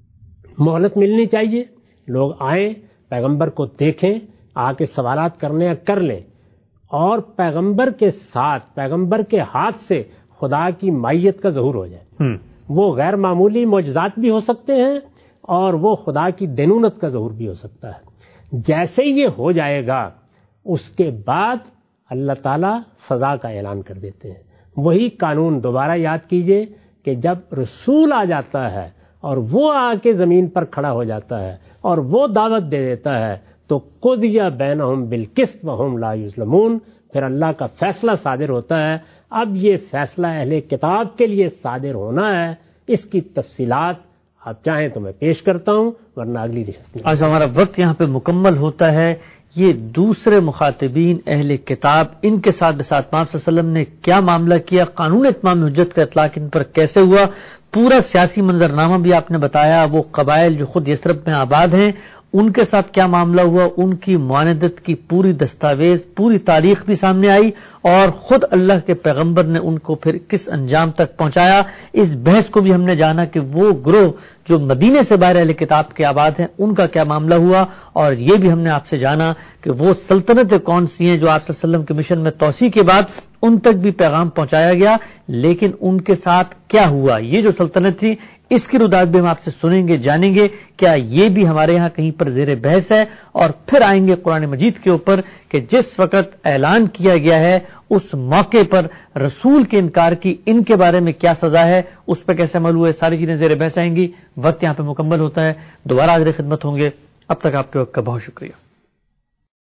مہلت ملنی چاہیے، لوگ آئیں، پیغمبر کو دیکھیں، آ کے سوالات کرنے کر لیں، اور پیغمبر کے ساتھ، پیغمبر کے ہاتھ سے خدا کی مائیت کا ظہور ہو جائے. وہ غیر معمولی معجزات بھی ہو سکتے ہیں اور وہ خدا کی دینونت کا ظہور بھی ہو سکتا ہے. جیسے ہی یہ ہو جائے گا اس کے بعد اللہ تعالیٰ سزا کا اعلان کر دیتے ہیں. وہی قانون دوبارہ یاد کیجئے کہ جب رسول آ جاتا ہے اور وہ آ کے زمین پر کھڑا ہو جاتا ہے اور وہ دعوت دے دیتا ہے تو قضی بینہم بالقسط وہم لا یظلمون، پھر اللہ کا فیصلہ صادر ہوتا ہے۔ اب یہ فیصلہ اہل کتاب کے لیے صادر ہونا ہے، اس کی تفصیلات آپ چاہیں تو میں پیش کرتا ہوں، ورنہ اگلی نشست میں۔ آج ہمارا وقت یہاں پہ مکمل ہوتا ہے۔ یہ دوسرے مخاطبین اہل کتاب، ان کے ساتھ ساتھ محمد صلی اللہ علیہ وسلم نے کیا معاملہ کیا، قانون اتمام حجت کا اطلاق ان پر کیسے ہوا، پورا سیاسی منظرنامہ بھی آپ نے بتایا، وہ قبائل جو خود یثرب میں آباد ہیں ان کے ساتھ کیا معاملہ ہوا، ان کی معاندت کی پوری دستاویز، پوری تاریخ بھی سامنے آئی، اور خود اللہ کے پیغمبر نے ان کو پھر کس انجام تک پہنچایا۔ اس بحث کو بھی ہم نے جانا کہ وہ گروہ جو مدینے سے باہر اہل کتاب کے آباد ہیں ان کا کیا معاملہ ہوا، اور یہ بھی ہم نے آپ سے جانا کہ وہ سلطنتیں کون سی ہیں جو آپ صلی اللہ علیہ وسلم کے مشن میں توسیع کے بعد ان تک بھی پیغام پہنچایا گیا، لیکن ان کے ساتھ کیا ہوا۔ یہ جو سلطنت تھی اس کی رداد بھی ہم آپ سے سنیں گے، جانیں گے کیا یہ بھی ہمارے یہاں کہیں پر زیر بحث ہے، اور پھر آئیں گے قرآن مجید کے اوپر کہ جس وقت اعلان کیا گیا ہے اس موقع پر رسول کے انکار کی ان کے بارے میں کیا سزا ہے، اس پہ کیسے عمل ہوا ہے، ساری چیزیں زیر بحث آئیں گی۔ وقت یہاں پہ مکمل ہوتا ہے، دوبارہ حاضر خدمت ہوں گے، اب تک آپ کے وقت کا بہت شکریہ۔